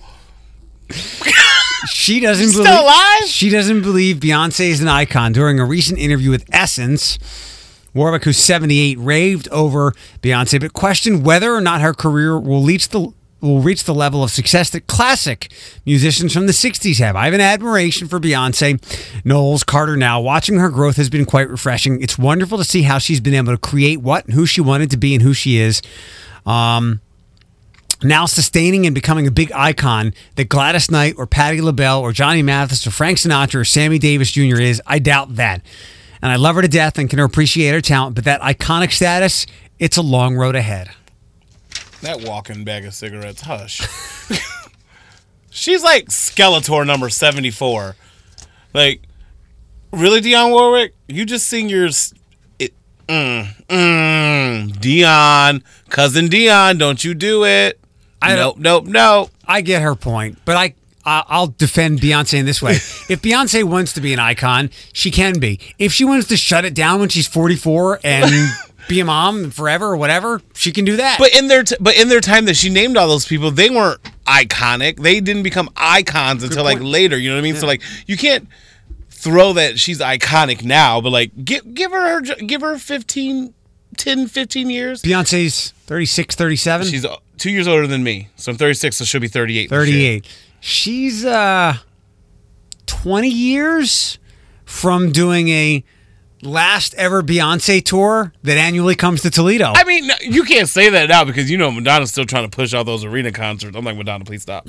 She doesn't Still believe alive? She doesn't believe Beyonce is an icon. During a recent interview with Essence, Warwick, who's seventy-eight, raved over Beyonce, but questioned whether or not her career will reach the will reach the level of success that classic musicians from the sixties have. I have an admiration for Beyonce Knowles Carter now. Watching her growth has been quite refreshing. It's wonderful to see how she's been able to create what and who she wanted to be and who she is. Um, now sustaining and becoming a big icon that Gladys Knight or Patti LaBelle or Johnny Mathis or Frank Sinatra or Sammy Davis Junior is. I doubt that. And I love her to death and can appreciate her talent, but that iconic status, it's a long road ahead. That walking bag of cigarettes, hush. She's like Skeletor number seventy-four. Like, really, Dionne Warwick? You just sing your... It, mm, mm, Dionne, cousin Dionne, don't you do it. I nope, nope, nope. I get her point, but I, I, I'll defend Beyonce in this way. If Beyonce wants to be an icon, she can be. If she wants to shut it down when she's forty-four and... be a mom forever or whatever, she can do that. But in their t- but in their time that she named all those people, they weren't iconic. They didn't become icons until like later. You know what I mean? Yeah. So like you can't throw that she's iconic now, but like give give her, her give her fifteen, ten, fifteen years. Beyonce's thirty-six, thirty-seven. She's two years older than me, so I'm thirty-six, so she'll be thirty-eight. thirty-eight. She's uh twenty years from doing a last ever Beyonce tour that annually comes to Toledo. I mean, you can't say that now because you know Madonna's still trying to push all those arena concerts. I'm like, Madonna, please stop.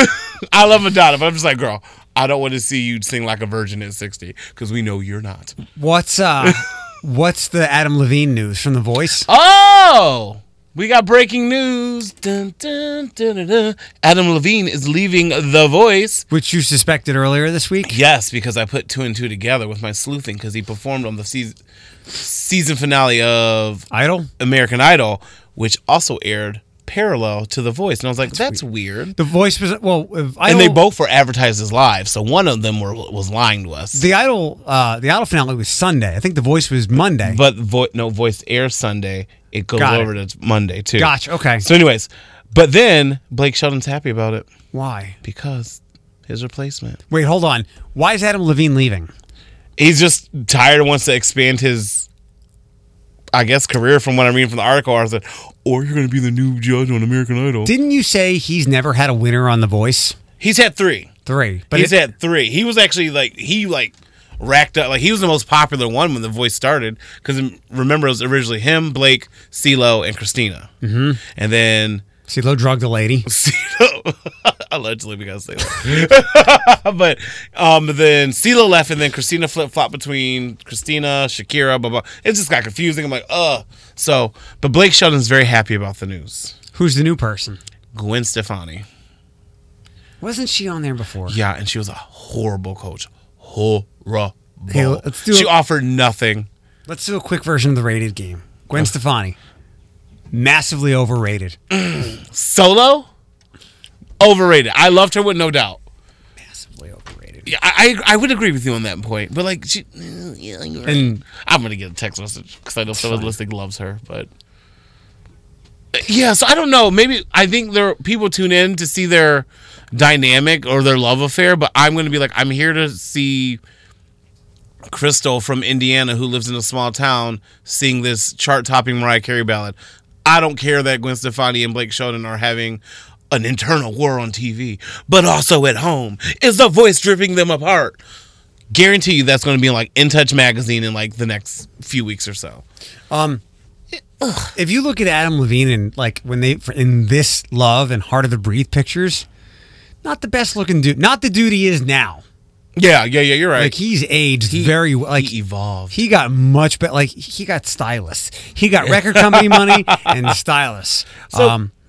I love Madonna, but I'm just like, girl, I don't want to see you sing like a virgin at sixty because we know you're not. What's uh, what's the Adam Levine news from The Voice? Oh, we got breaking news. Dun, dun, dun, dun, dun. Adam Levine is leaving The Voice. Which you suspected earlier this week? Yes, because I put two and two together with my sleuthing because he performed on the season, season finale of Idol? American Idol, which also aired parallel to The Voice. And I was like, that's, that's weird. weird. The Voice was, well, Idol, and they both were advertised as live, so one of them were was lying to us. The Idol, uh, the Idol finale was Sunday. I think The Voice was Monday. But vo- no, Voice airs Sunday. It goes Got over it. to Monday, too. Gotcha, okay. So anyways, but then Blake Shelton's happy about it. Why? Because his replacement. Wait, hold on. Why is Adam Levine leaving? He's just tired and wants to expand his, I guess, career from what I read from the article. I said, or you're going to be the new judge on American Idol. Didn't you say he's never had a winner on The Voice? He's had three. Three. But he's it, had three. He was actually like, he like racked up, like he was the most popular one when The Voice started. Because remember, it was originally him, Blake, CeeLo, and Christina. Mm-hmm. And then CeeLo drugged a lady. CeeLo, allegedly, we gotta say that. But um, then CeeLo left, and then Christina flip flop between Christina, Shakira, blah blah. It just got confusing. I'm like, ugh. So, but Blake Shelton's very happy about the news. Who's the new person? Gwen Stefani. Wasn't she on there before? Yeah, and she was a horrible coach. Horrible. Hey, let's do she a, offered nothing. Let's do a quick version of the rated game. Gwen oh. Stefani. Massively overrated. Solo? Overrated. I loved her with no doubt. Massively overrated. Yeah, I I would agree with you on that point. But like, she, yeah, you're right. And I'm gonna get a text message because I know someone listening loves her. But yeah, so I don't know. Maybe I think there people tune in to see their dynamic or their love affair. But I'm gonna be like, I'm here to see Crystal from Indiana, who lives in a small town, sing this chart-topping Mariah Carey ballad. I don't care that Gwen Stefani and Blake Shelton are having an internal war on T V, but also at home. Is The Voice dripping them apart? Guarantee you that's going to be in like In Touch magazine in like the next few weeks or so. Um, if you look at Adam Levine and like when they in This Love and Heart of the Breathe pictures, not the best looking dude. Not the dude he is now. Yeah, yeah, yeah. You're right. Like he's aged he, very like he evolved. He got much better. Like he got stylists. He got record company money and stylists. So, um,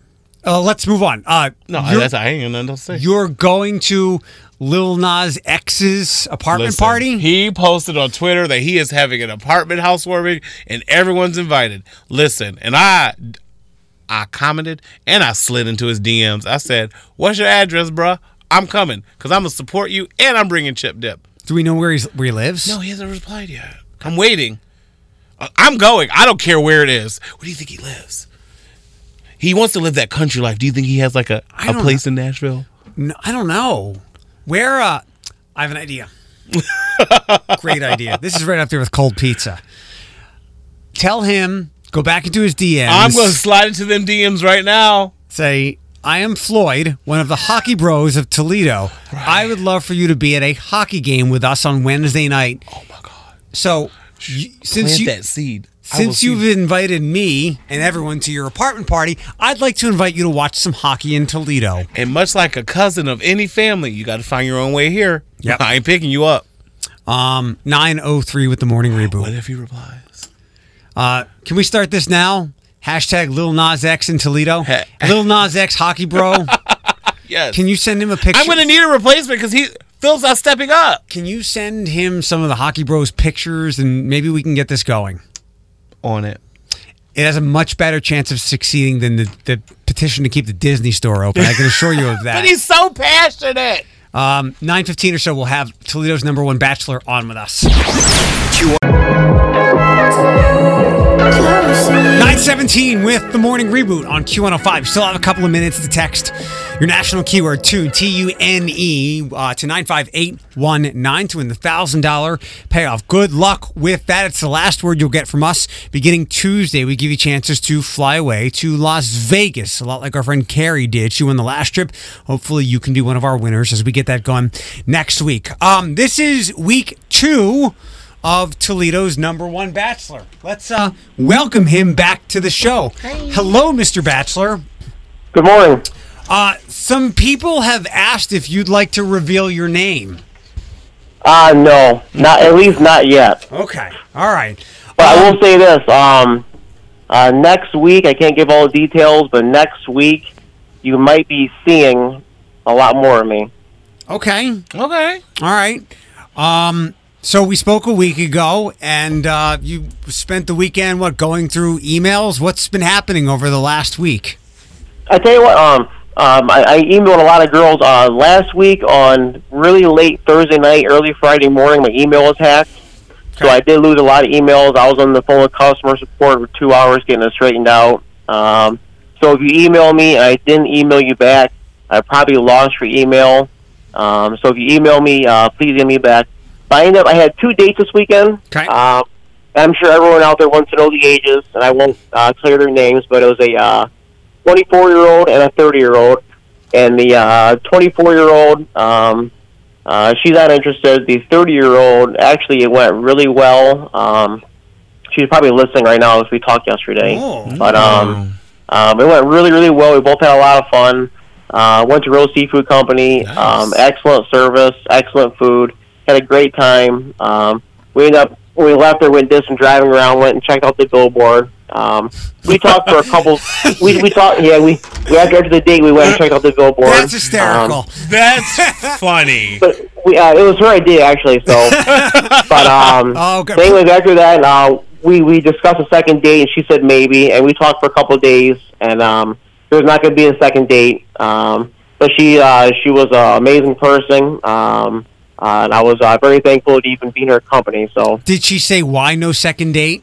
Uh, let's move on. Uh, No, you're- that's, I ain't got nothing to say. You're going to Lil Nas X's apartment Listen, party? He posted on Twitter that he is having an apartment housewarming and everyone's invited. Listen, and I I commented and I slid into his D Ms. I said, "What's your address, bruh? I'm coming because I'm going to support you and I'm bringing chip dip." Do we know where he's where he lives? No, he hasn't replied yet. I'm waiting. Uh, I'm going. I don't care where it is. Where do you think he lives? He wants to live that country life. Do you think he has like a, I a don't place in Nashville? No, I don't know. Where? Uh, I have an idea. Great idea. This is right up there with cold pizza. Tell him, go back into his D Ms. I'm going to slide into them D Ms right now. Say, I am Floyd, one of the hockey bros of Toledo. Right. I would love for you to be at a hockey game with us on Wednesday night. Oh, my God. So, you, since Plant you... that seed. Since you've invited me and everyone to your apartment party, I'd like to invite you to watch some hockey in Toledo. And much like a cousin of any family, you got to find your own way here. Yep. I ain't picking you up. Um, nine oh three with the morning reboot. What if he replies? Uh, can we start this now? Hashtag Lil Nas X in Toledo. Hey. Lil Nas X hockey bro. Yes. Can you send him a picture? I'm going to need a replacement because he Phil's not stepping up. Can you send him some of the hockey bros pictures and maybe we can get this going? On it. It has a much better chance of succeeding than the, the petition to keep the Disney store open. I can assure you of that. But he's so passionate. Um, nine fifteen or so, we'll have Toledo's number one bachelor on with us. nine seventeen with the morning reboot on Q one oh five. You still have a couple of minutes to text your national keyword to T U N E uh, to nine five eight one nine to win the one thousand dollars payoff. Good luck with that. It's the last word you'll get from us. Beginning Tuesday, we give you chances to fly away to Las Vegas, a lot like our friend Carrie did. She won the last trip. Hopefully you can be one of our winners as we get that going next week. Um, this is week two of Toledo's number one bachelor. Let's uh, welcome him back to the show. Hey. Hello, Mister Bachelor. Good morning. Uh, some people have asked if you'd like to reveal your name. Uh, no, not at least not yet. Okay, all right. But um, I will say this: um, uh, next week, I can't give all the details, but next week you might be seeing a lot more of me. Okay. Okay. All right. Um, so we spoke a week ago, and uh, you spent the weekend, what, going through emails? What's been happening over the last week? I tell you what, um, um, I, I emailed a lot of girls uh, last week on really late Thursday night, early Friday morning. My email was hacked, okay. So I did lose a lot of emails. I was on the phone with customer support for two hours getting it straightened out. Um, so if you email me and I didn't email you back, I probably lost your email. Um, so if you email me, uh, please email me back. But I ended up, I had two dates this weekend. Okay. Uh, I'm sure everyone out there wants to know the ages, and I won't uh, clear their names, but it was a uh, twenty-four-year-old and a thirty-year-old. And the uh, twenty-four-year-old, um, uh, she's not interested. The thirty-year-old, actually, it went really well. Um, she's probably listening right now as we talked yesterday. Oh. But um, um, it went really, really well. We both had a lot of fun. Uh, went to Rose Seafood Company. Nice. Um, excellent service, excellent food. Had a great time. Um, we ended up, when we left there, we did some driving around, went and checked out the billboard. Um, we talked for a couple. We we talked. Yeah, we, we after, after the date, we went and checked out the billboard. That's hysterical. Um, That's funny. But we, uh, it was her idea actually. So, but um, Oh, okay. so anyways, after that, uh, we we discussed a second date, and she said maybe, and we talked for a couple of days, and um, there was not going to be a second date. Um, but she uh, she was an amazing person. Um, uh, and I was uh, very thankful to even be in her company. So. Did she say why no second date?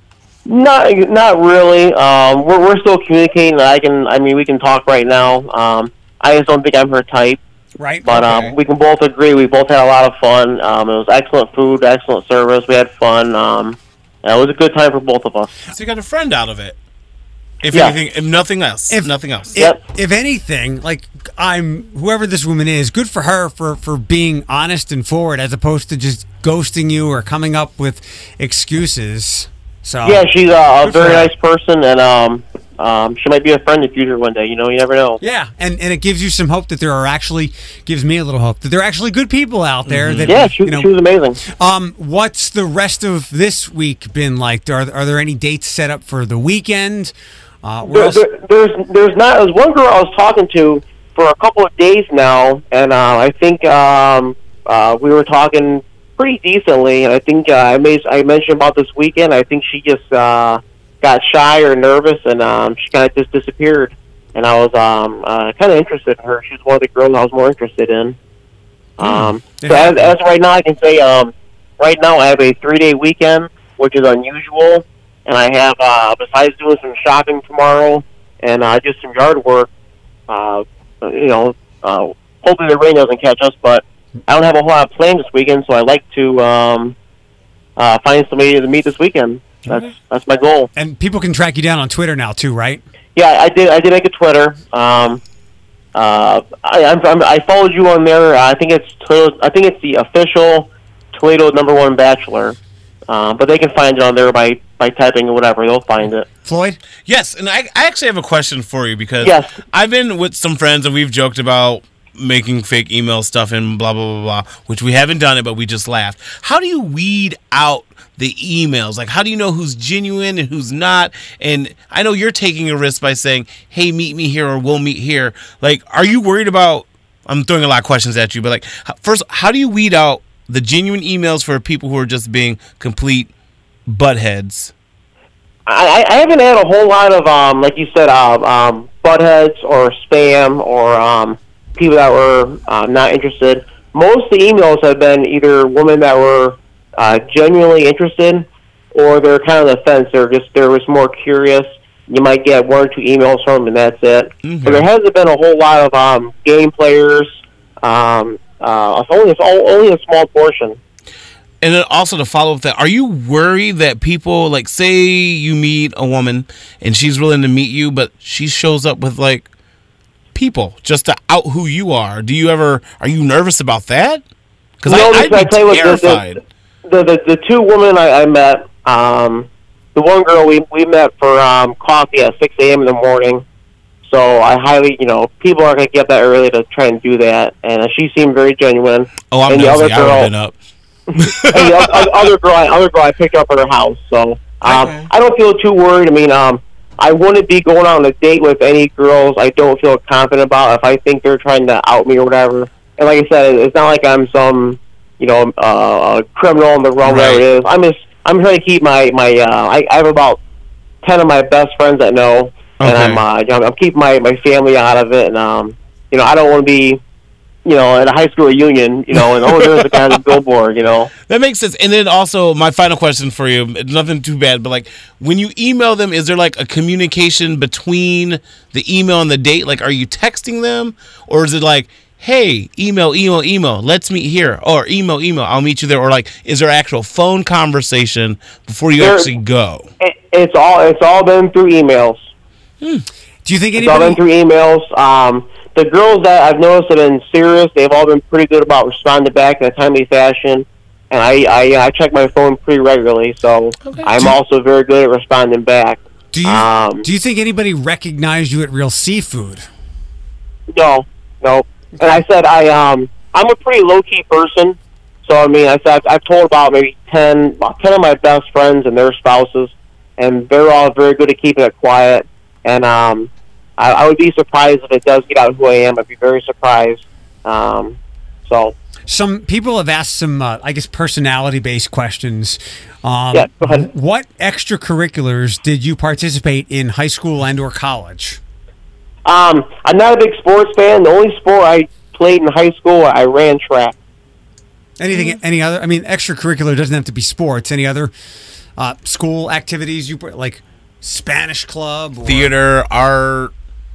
Not, not really. Um, we're we're still communicating. I can, I mean, we can talk right now. Um, I just don't think I'm her type. Right. But Okay. um, we can both agree. We both had a lot of fun. Um, it was excellent food, excellent service. We had fun. Um, it was a good time for both of us. So you got a friend out of it. If Yeah. anything, if nothing else. If- nothing else. If, Yep. if anything, like I'm whoever this woman is, good for her for, for being honest and forward as opposed to just ghosting you or coming up with excuses. So Yeah, she's a, a Good for very her. nice person, and um, um, she might be a friend in the future one day. You know, you never know. Yeah, and, and it gives you some hope that there are actually gives me a little hope that there are actually good people out there that Yeah, she, you know. she was amazing. Um, what's the rest of this week been like? Are are there any dates set up for the weekend? Uh, there, there, there's there's not. There's one girl I was talking to for a couple of days now, and uh, I think um, uh, we were talking pretty decently. And I think uh, I made I mentioned about this weekend. I think she just uh, got shy or nervous, and um, she kind of just disappeared. And I was um, uh, kind of interested in her. She was one of the girls I was more interested in. Um, mm. So as, as right now, I can say um, right now I have a three-day weekend, which is unusual. And I have, uh, besides doing some shopping tomorrow and uh, just some yard work, uh, you know, uh, hopefully the rain doesn't catch us, but I don't have a whole lot of plans this weekend, so I like to um, uh, find somebody to meet this weekend. That's that's my goal. And people can track you down on Twitter now, too, right? Yeah, I did I did make a Twitter. Um, uh, I, I'm, I'm, I followed you on there. I think it's Toledo, I think it's the official Toledo number one Bachelor. Uh, but they can find it on there by, by typing or whatever. They'll find it. Floyd? Yes, and I, I actually have a question for you because yes. I've been with some friends and we've joked about making fake email stuff and blah, blah, blah, blah, which we haven't done it, but we just laughed. How do you weed out the emails? Like, how do you know who's genuine and who's not? And I know you're taking a risk by saying, hey, meet me here or we'll meet here. Like, are you worried about, I'm throwing a lot of questions at you, but like, first, how do you weed out the genuine emails for people who are just being complete buttheads? I, I haven't had a whole lot of, um, like you said, uh, um, buttheads or spam or um, people that were uh, not interested. Most of the emails have been either women that were uh, genuinely interested or they're kind of the fence. They're just, they're just more curious. You might get one or two emails from them and that's it. Mm-hmm. But there hasn't been a whole lot of um, game players. Um, Uh, it's only, it's all, only a small portion. And then also to follow up that, are you worried that people, like, say you meet a woman and she's willing to meet you, but she shows up with, like, people just to out who you are? Do you ever, are you nervous about that? Because no, I'd be tell you terrified. What, the, the, the, the two women I, I met, um, the one girl we, we met for um, coffee at six a.m. in the morning. So I highly, you know, people aren't going to get up that early to try and do that. And uh, she seemed very genuine. Oh, I'm and the nosy. other girl, I would have been up. and the other, other girl, other girl I picked up at her house. So um, okay. I don't feel too worried. I mean, um, I wouldn't be going out on a date with any girls I don't feel confident about if I think they're trying to out me or whatever. And like I said, it's not like I'm some, you know, uh, criminal on the run, whatever it is. I'm just, I'm trying to keep my my. Uh, I, I have about ten of my best friends that know. Okay. And I'm, uh, I'm keeping my, my family out of it, and um, you know, I don't want to be, you know, at a high school reunion, you know, and oh, there's a guy on the billboard, you know. That makes sense. And then also, my final question for you, nothing too bad, but like, when you email them, is there like a communication between the email and the date? Like, are you texting them, or is it like, hey, email, email, email, let's meet here, or email, email, I'll meet you there, or like, is there actual phone conversation before you there, actually go? It, it's all it's all been through emails. Hmm. Do you think anybody... It's all been through emails. Um, the girls that I've noticed have been serious. They've all been pretty good about responding back in a timely fashion. And I, I, I check my phone pretty regularly, so okay. I'm also very good at responding back. Do you um, do you think anybody recognized you at Real Seafood? No, no. And I said I um I'm a pretty low key person. So I mean I said I've, I've told about maybe ten, about ten of my best friends and their spouses, and they're all very good at keeping it quiet. And um, I, I would be surprised if it does get out who I am. I'd be very surprised. Um, so some people have asked some, uh, I guess, personality-based questions. Um, yeah, go ahead. What extracurriculars did you participate in high school and or college? Um, I'm not a big sports fan. The only sport I played in high school, I ran track. Anything? Mm-hmm. Any other? I mean, extracurricular doesn't have to be sports. Any other uh, school activities you like? Spanish club, or? Theater, art.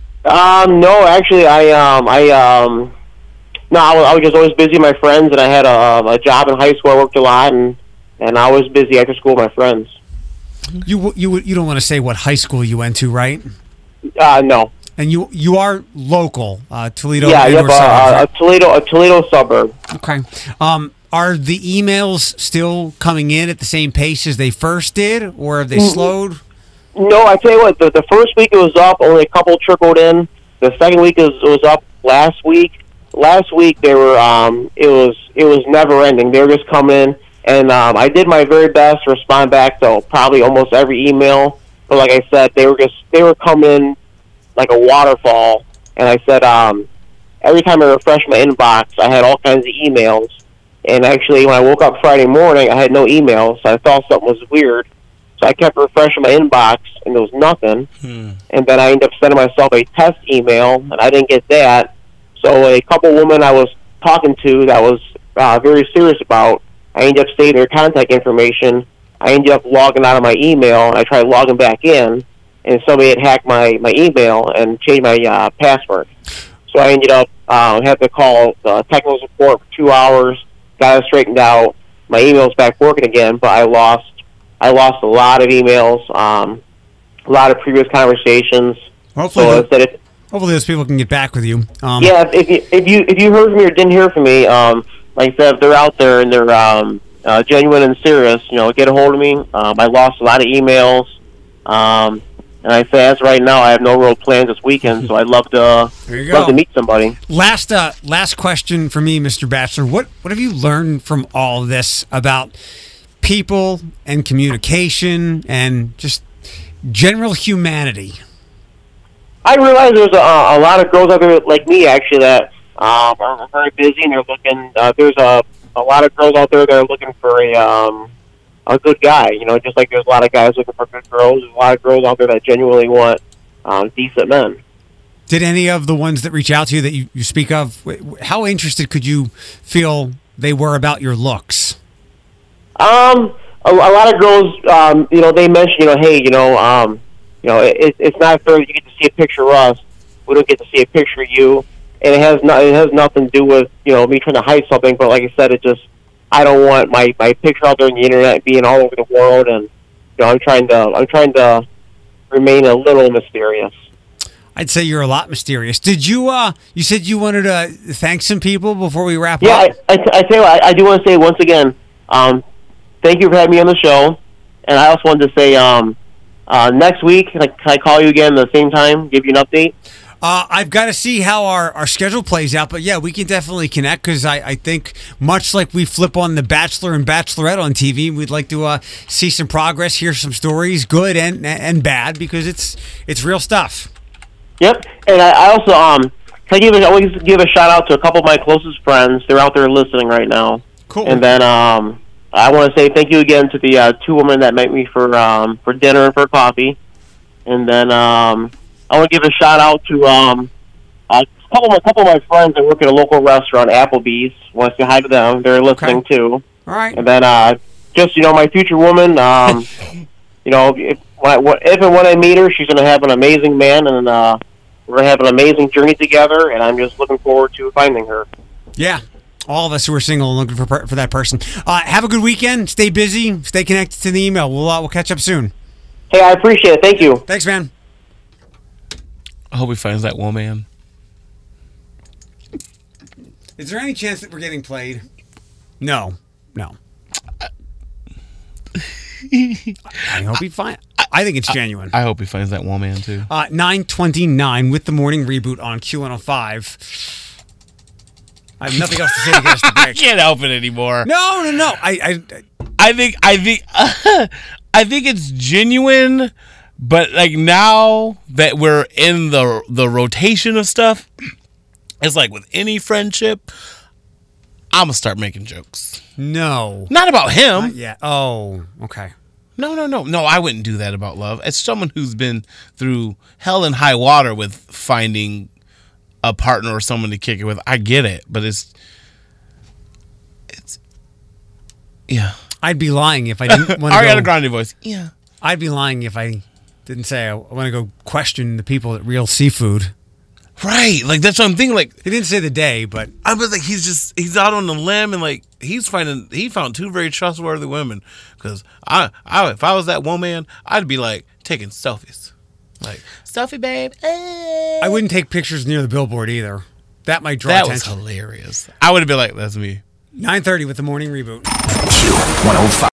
Um, no, actually, I um, I um, no, I was, I was just always busy with my friends, and I had a, a job in high school. I worked a lot, and and I was busy after school with my friends. You you you don't want to say what high school you went to, right? Uh, no. And you you are local, uh, Toledo. Yeah, yep, uh, suburb, a Toledo a Toledo suburb. Okay. Um, are the emails still coming in at the same pace as they first did, or have they mm-hmm. slowed? No, I tell you what, the, the first week it was up, only a couple trickled in. The second week it was, it was up last week. Last week they were, um, it was it was never ending. They were just coming in, and um, I did my very best to respond back to probably almost every email. but like I said, they were just they were coming like a waterfall. And I said, um, every time I refreshed my inbox, I had all kinds of emails. And actually, when I woke up Friday morning, I had no emails, so I thought something was weird. So I kept refreshing my inbox, and there was nothing. Hmm. And then I ended up sending myself a test email, and I didn't get that. So a couple women I was talking to that was uh, very serious about, I ended up saving their contact information. I ended up logging out of my email, and I tried logging back in, and somebody had hacked my, my email and changed my uh, password. So I ended up uh, having to call uh, technical support for two hours, got it straightened out. My email's back working again, but I lost I lost a lot of emails, um, a lot of previous conversations. Hopefully, so the- instead of, Hopefully those people can get back with you. Um, yeah, if you if you if you heard from me or didn't hear from me, um, like I said, if they're out there and they're um, uh, genuine and serious, you know, get a hold of me. Um, I lost a lot of emails, um, and I say as of right now, I have no real plans this weekend, so I'd love to There you love go. to meet somebody. Last uh, last question for me, Mister Bachelor. What what have you learned from all of this about people and communication and just general humanity? I realize there's a, a lot of girls out there like me, actually, that um, are very busy and they're looking. Uh, there's a a lot of girls out there that are looking for a um, a good guy. You know, just like there's a lot of guys looking for good girls. There's a lot of girls out there that genuinely want um, decent men. Did any of the ones that reach out to you that you, you speak of, wh- how interested could you feel they were about your looks? Um, a, a lot of girls, um, you know, they mention, you know, hey, you know, um, you know, it, it's not fair that you get to see a picture of us. We don't get to see a picture of you, and it has not, it has nothing to do with, you know, me trying to hide something. But like I said, it just, I don't want my, my picture out there on the internet being all over the world, and you know, I'm trying to, I'm trying to remain a little mysterious. I'd say you're a lot mysterious. Did you? Uh, you said you wanted to thank some people before we wrap Yeah, up. I, I, I tell you what, I, I do want to say once again, um, thank you for having me on the show, and I also wanted to say, um, uh, next week, can I, can I call you again at the same time, give you an update? Uh, I've got to see how our, our schedule plays out, but yeah, we can definitely connect because I, I think much like we flip on The Bachelor and Bachelorette on T V, we'd like to uh, see some progress, hear some stories, good and and bad, because it's it's real stuff. Yep, and I, I also um, can I give a, always give a shout out to a couple of my closest friends. They're out there listening right now. Cool. And then um, I want to say thank you again to the uh, two women that met me for um, for dinner and for coffee. And then um, I want to give a shout out to um, a couple of a couple of my friends that work at a local restaurant, Applebee's. Want to say hi to them. They're listening too. All right. And then uh, just you know, my future woman. Um, you know, if, when I, if and when I meet her, she's going to have an amazing man, and uh, we're going to have an amazing journey together. And I'm just looking forward to finding her. Yeah. All of us who are single and looking for per- for that person. Uh, have a good weekend. Stay busy. Stay connected to the email. We'll uh, we'll catch up soon. Hey, I appreciate it. Thank you. Thanks, man. I hope he finds that woman. Is there any chance that we're getting played? No. No. I hope he finds. I think it's genuine. I hope he finds that woman too. Uh, nine twenty-nine with the morning reboot on Q one oh five. I have nothing else to say to get us to break. I can't help it anymore. No, no, no. I, I, I think, I think, I think it's genuine. But like now that we're in the the rotation of stuff, it's like with any friendship, I'm gonna start making jokes. No, not about him. Not yet. Oh, okay. No, no, no, no. I wouldn't do that about love. As someone who's been through hell and high water with finding a partner or someone to kick it with, I get it. But it's, it's, yeah. I'd be lying if I didn't want to. Ariana go, Grande voice. Yeah. I'd be lying if I didn't say I want to go question the people at Real Seafood. Right, like that's what I'm thinking. Like he didn't say the day, but I was like, he's just he's out on the limb and like he's finding he found two very trustworthy women. Because I, I if I was that woman, I'd be like taking selfies, like selfie, babe. Hey. I wouldn't take pictures near the billboard either. That might draw that attention. was hilarious. I would have been like, that's me. nine thirty with the morning reboot. Q one oh five.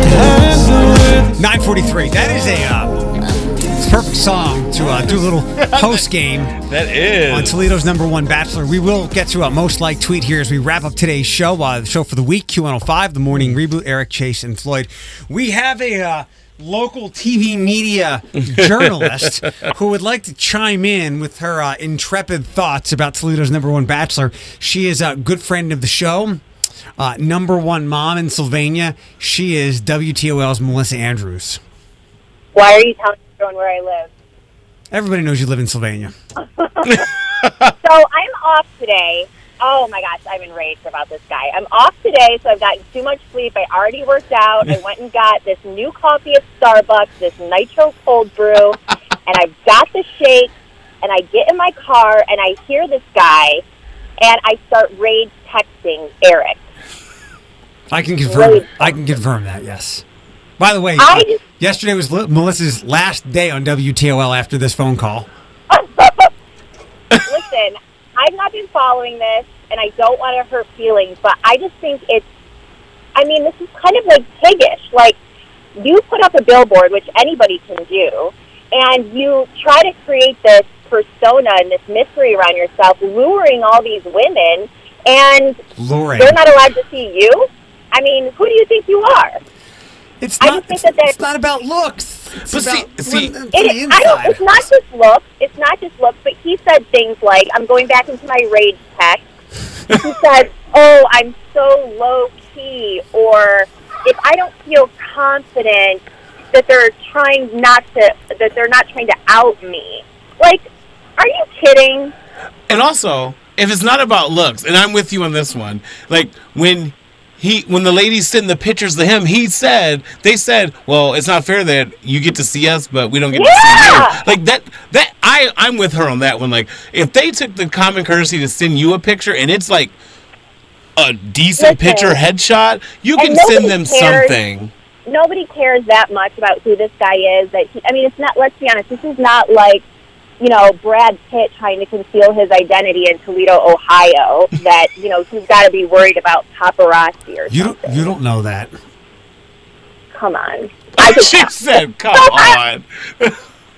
nine forty-three. That is a uh, perfect song to uh, do a little post game. That is on Toledo's number one Bachelor. We will get to a most liked tweet here as we wrap up today's show. Uh, the show for the week, Q one oh five, the morning reboot. Eric, Chase, and Floyd. We have a uh, local T V media journalist who would like to chime in with her uh, intrepid thoughts about Toledo's number one bachelor. She is a good friend of the show, uh, number one mom in Sylvania. She is W T O L's Melissa Andrews. Why are you telling everyone where I live? Everybody knows you live in Sylvania. So I'm off today. Oh my gosh, I'm enraged about this guy. I'm off today, so I've gotten too much sleep. I already worked out. I went and got this new coffee at Starbucks, this nitro cold brew, and I've got the shake, and I get in my car, and I hear this guy, and I start rage texting Eric. I can confirm. Rage. I can confirm that. Yes. By the way, I uh, just- yesterday was Li- Melissa's last day on W T O L after this phone call. Listen, I've not been following this, and I don't want to hurt feelings, but I just think it's, I mean, this is kind of like piggish. Like, you put up a billboard, which anybody can do, and you try to create this persona and this mystery around yourself, luring all these women, and Luring. they're not allowed to see you? I mean, who do you think you are? It's I not. just think It's, that that's- it's not about looks. It's But see- about see- what- It, from the is- I don't, inside. it's not just looks. It's not just looks, but he said things like, I'm going back into my rage text. He said, oh, I'm so low-key, or if I don't feel confident that they're trying not to, that they're not trying to out me. Like, are you kidding? And also, if it's not about looks, and I'm with you on this one, like when he, when the ladies sent the pictures to him, he said, they said, well, it's not fair that you get to see us, but we don't get Yeah! to see you. Like that, that I, I'm with her on that one. Like if they took the common courtesy to send you a picture and it's like a decent Listen, picture headshot, you and can nobody send them cares. something. Nobody cares that much about who this guy is. That he, I mean, it's not, let's be honest, this is not like, you know, Brad Pitt trying to conceal his identity in Toledo, Ohio, that, you know, he's got to be worried about paparazzi or You something. don't. You don't know that. Come on. I could She tell. said, come So I- on.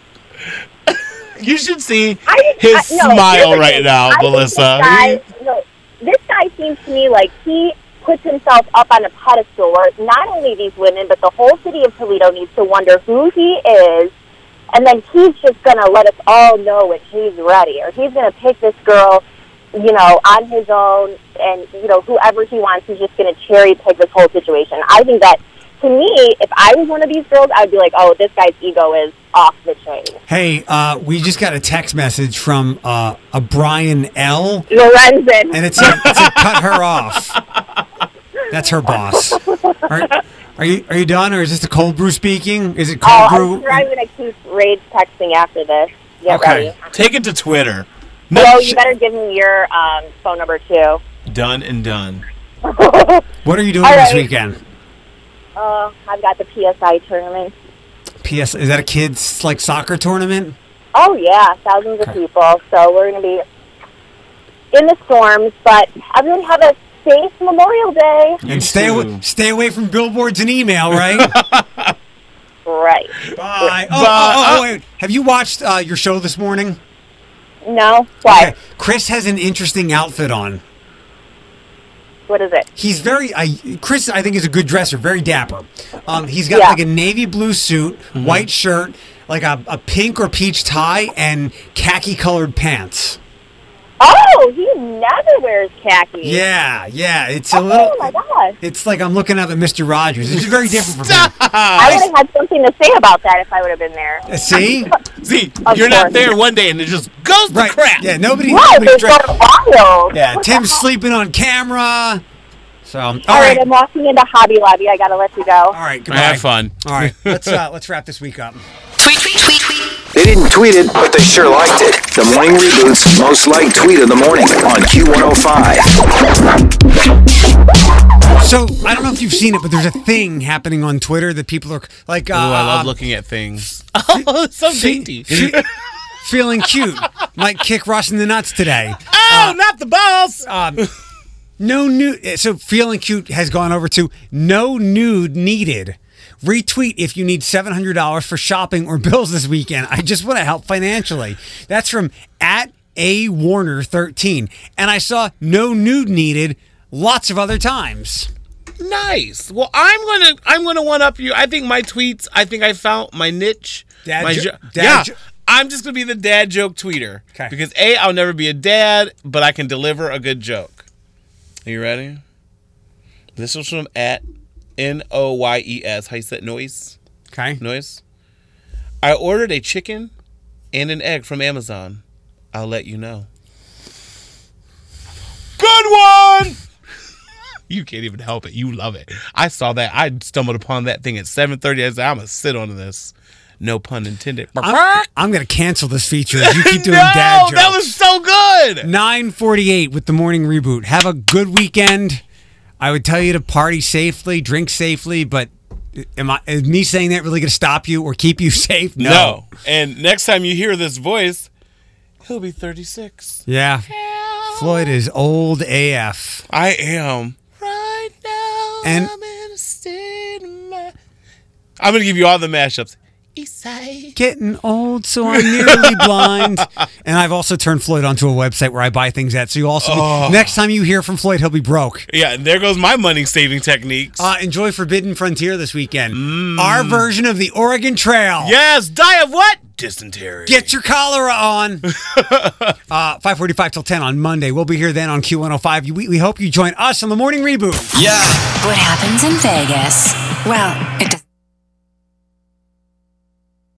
You should see I, his I, no, smile here's the right thing. now, I think Melissa. This guy, no, this guy seems to me like he puts himself up on a pedestal where not only these women, but the whole city of Toledo needs to wonder who he is, and then he's just going to let us all know when he's ready, or he's going to pick this girl, you know, on his own, and, you know, whoever he wants, he's just going to cherry pick this whole situation. I think that, to me, if I was one of these girls, I'd be like, oh, this guy's ego is off the chain. Hey, uh, we just got a text message from uh, a Brian L. Lorenzen. And it said, it said cut her off. That's her boss. Are, are you are you done, or is this the cold brew speaking? Is it cold Oh, brew? I'm sure I'm going to keep rage texting after this. Get Okay. ready. Take it to Twitter. Well, you better give me your um, phone number, too. Done and done. What are you doing All this right. weekend? Uh, I've got the P S I tournament. P S. Is that a kids like soccer tournament? Oh, yeah, thousands of people. So we're going to be in the storms, but everyone have a safe Memorial Day. And stay away, stay away from billboards and email, right? Right. Bye. Oh, oh, oh, oh, wait. Have you watched uh, your show this morning? No? What? Okay. Chris has an interesting outfit on. What is it? He's very, I, Chris, I think, is a good dresser, very dapper. Um, he's got Yeah. like a navy blue suit, white shirt, like a, a pink or peach tie, and khaki colored pants. Oh, he never wears khaki. Yeah, yeah. It's a Oh, little, my gosh. it's like I'm looking up at Mister Rogers. It's very different from him. I would have had something to say about that if I would have been there. Uh, See? See, Of you're not course. there one day and it just goes to Right. crap. Yeah, nobody, Wow, nobody's they're dressed. going wild. Yeah, What Tim's the heck? sleeping on camera. So, all All right. right, I'm walking into Hobby Lobby. I got to let you go. All right, goodbye. Have fun. All right, let's uh, let's wrap this week up. Tweet, tweet, tweet, tweet. They didn't tweet it, but they sure liked it. The Morning Reboot's most liked tweet of the morning on Q one oh five. So I don't know if you've seen it, but there's a thing happening on Twitter that people are like. Uh, Ooh, I love um, looking at things. Oh, it's so fe- dainty. fe- feeling cute. Might kick Russ in the nuts today. Oh, not the balls. Um, no nude. So feeling cute has gone over to no nude needed. Retweet if you need seven hundred dollars for shopping or bills this weekend. I just want to help financially. That's from at A Warner thirteen. And I saw no nude needed lots of other times. Nice. Well, I'm gonna I'm gonna one up you. I think my tweets. I think I found my niche. Dad my jo- jo- dad yeah. jo- I'm just gonna be the dad joke tweeter. Okay. Because A, I'll never be a dad, but I can deliver a good joke. Are you ready? This was from at N O Y E S. How you say it? Noise? Okay. Noise. I ordered a chicken and an egg from Amazon. I'll let you know. Good one! You can't even help it. You love it. I saw that. I stumbled upon that thing at seven thirty. I said, I'm going to sit on this. No pun intended. I'm, I'm going to cancel this feature if you keep doing no, dad jokes. that was so good. nine forty-eight with the morning reboot. Have a good weekend. I would tell you to party safely, drink safely, but am I is me saying that really going to stop you or keep you safe? No. no. And next time you hear this voice, he'll be thirty-six. Yeah. Floyd is old A F. I am. Right now, and I'm in a state of mind. I'm going to give you all the mashups. Eastside. Getting old, so I'm nearly blind. And I've also turned Floyd onto a website where I buy things at. So you also, Oh. be, next time you hear from Floyd, he'll be broke. Yeah, and there goes my money saving techniques. Uh, enjoy Forbidden Frontier this weekend. Mm. Our version of the Oregon Trail. Yes, die of what? Dysentery. Get your cholera on. uh, five forty-five till ten on Monday. We'll be here then on Q one oh five. We, we hope you join us on the Morning Reboot. Yeah. What happens in Vegas? Well, it doesn't.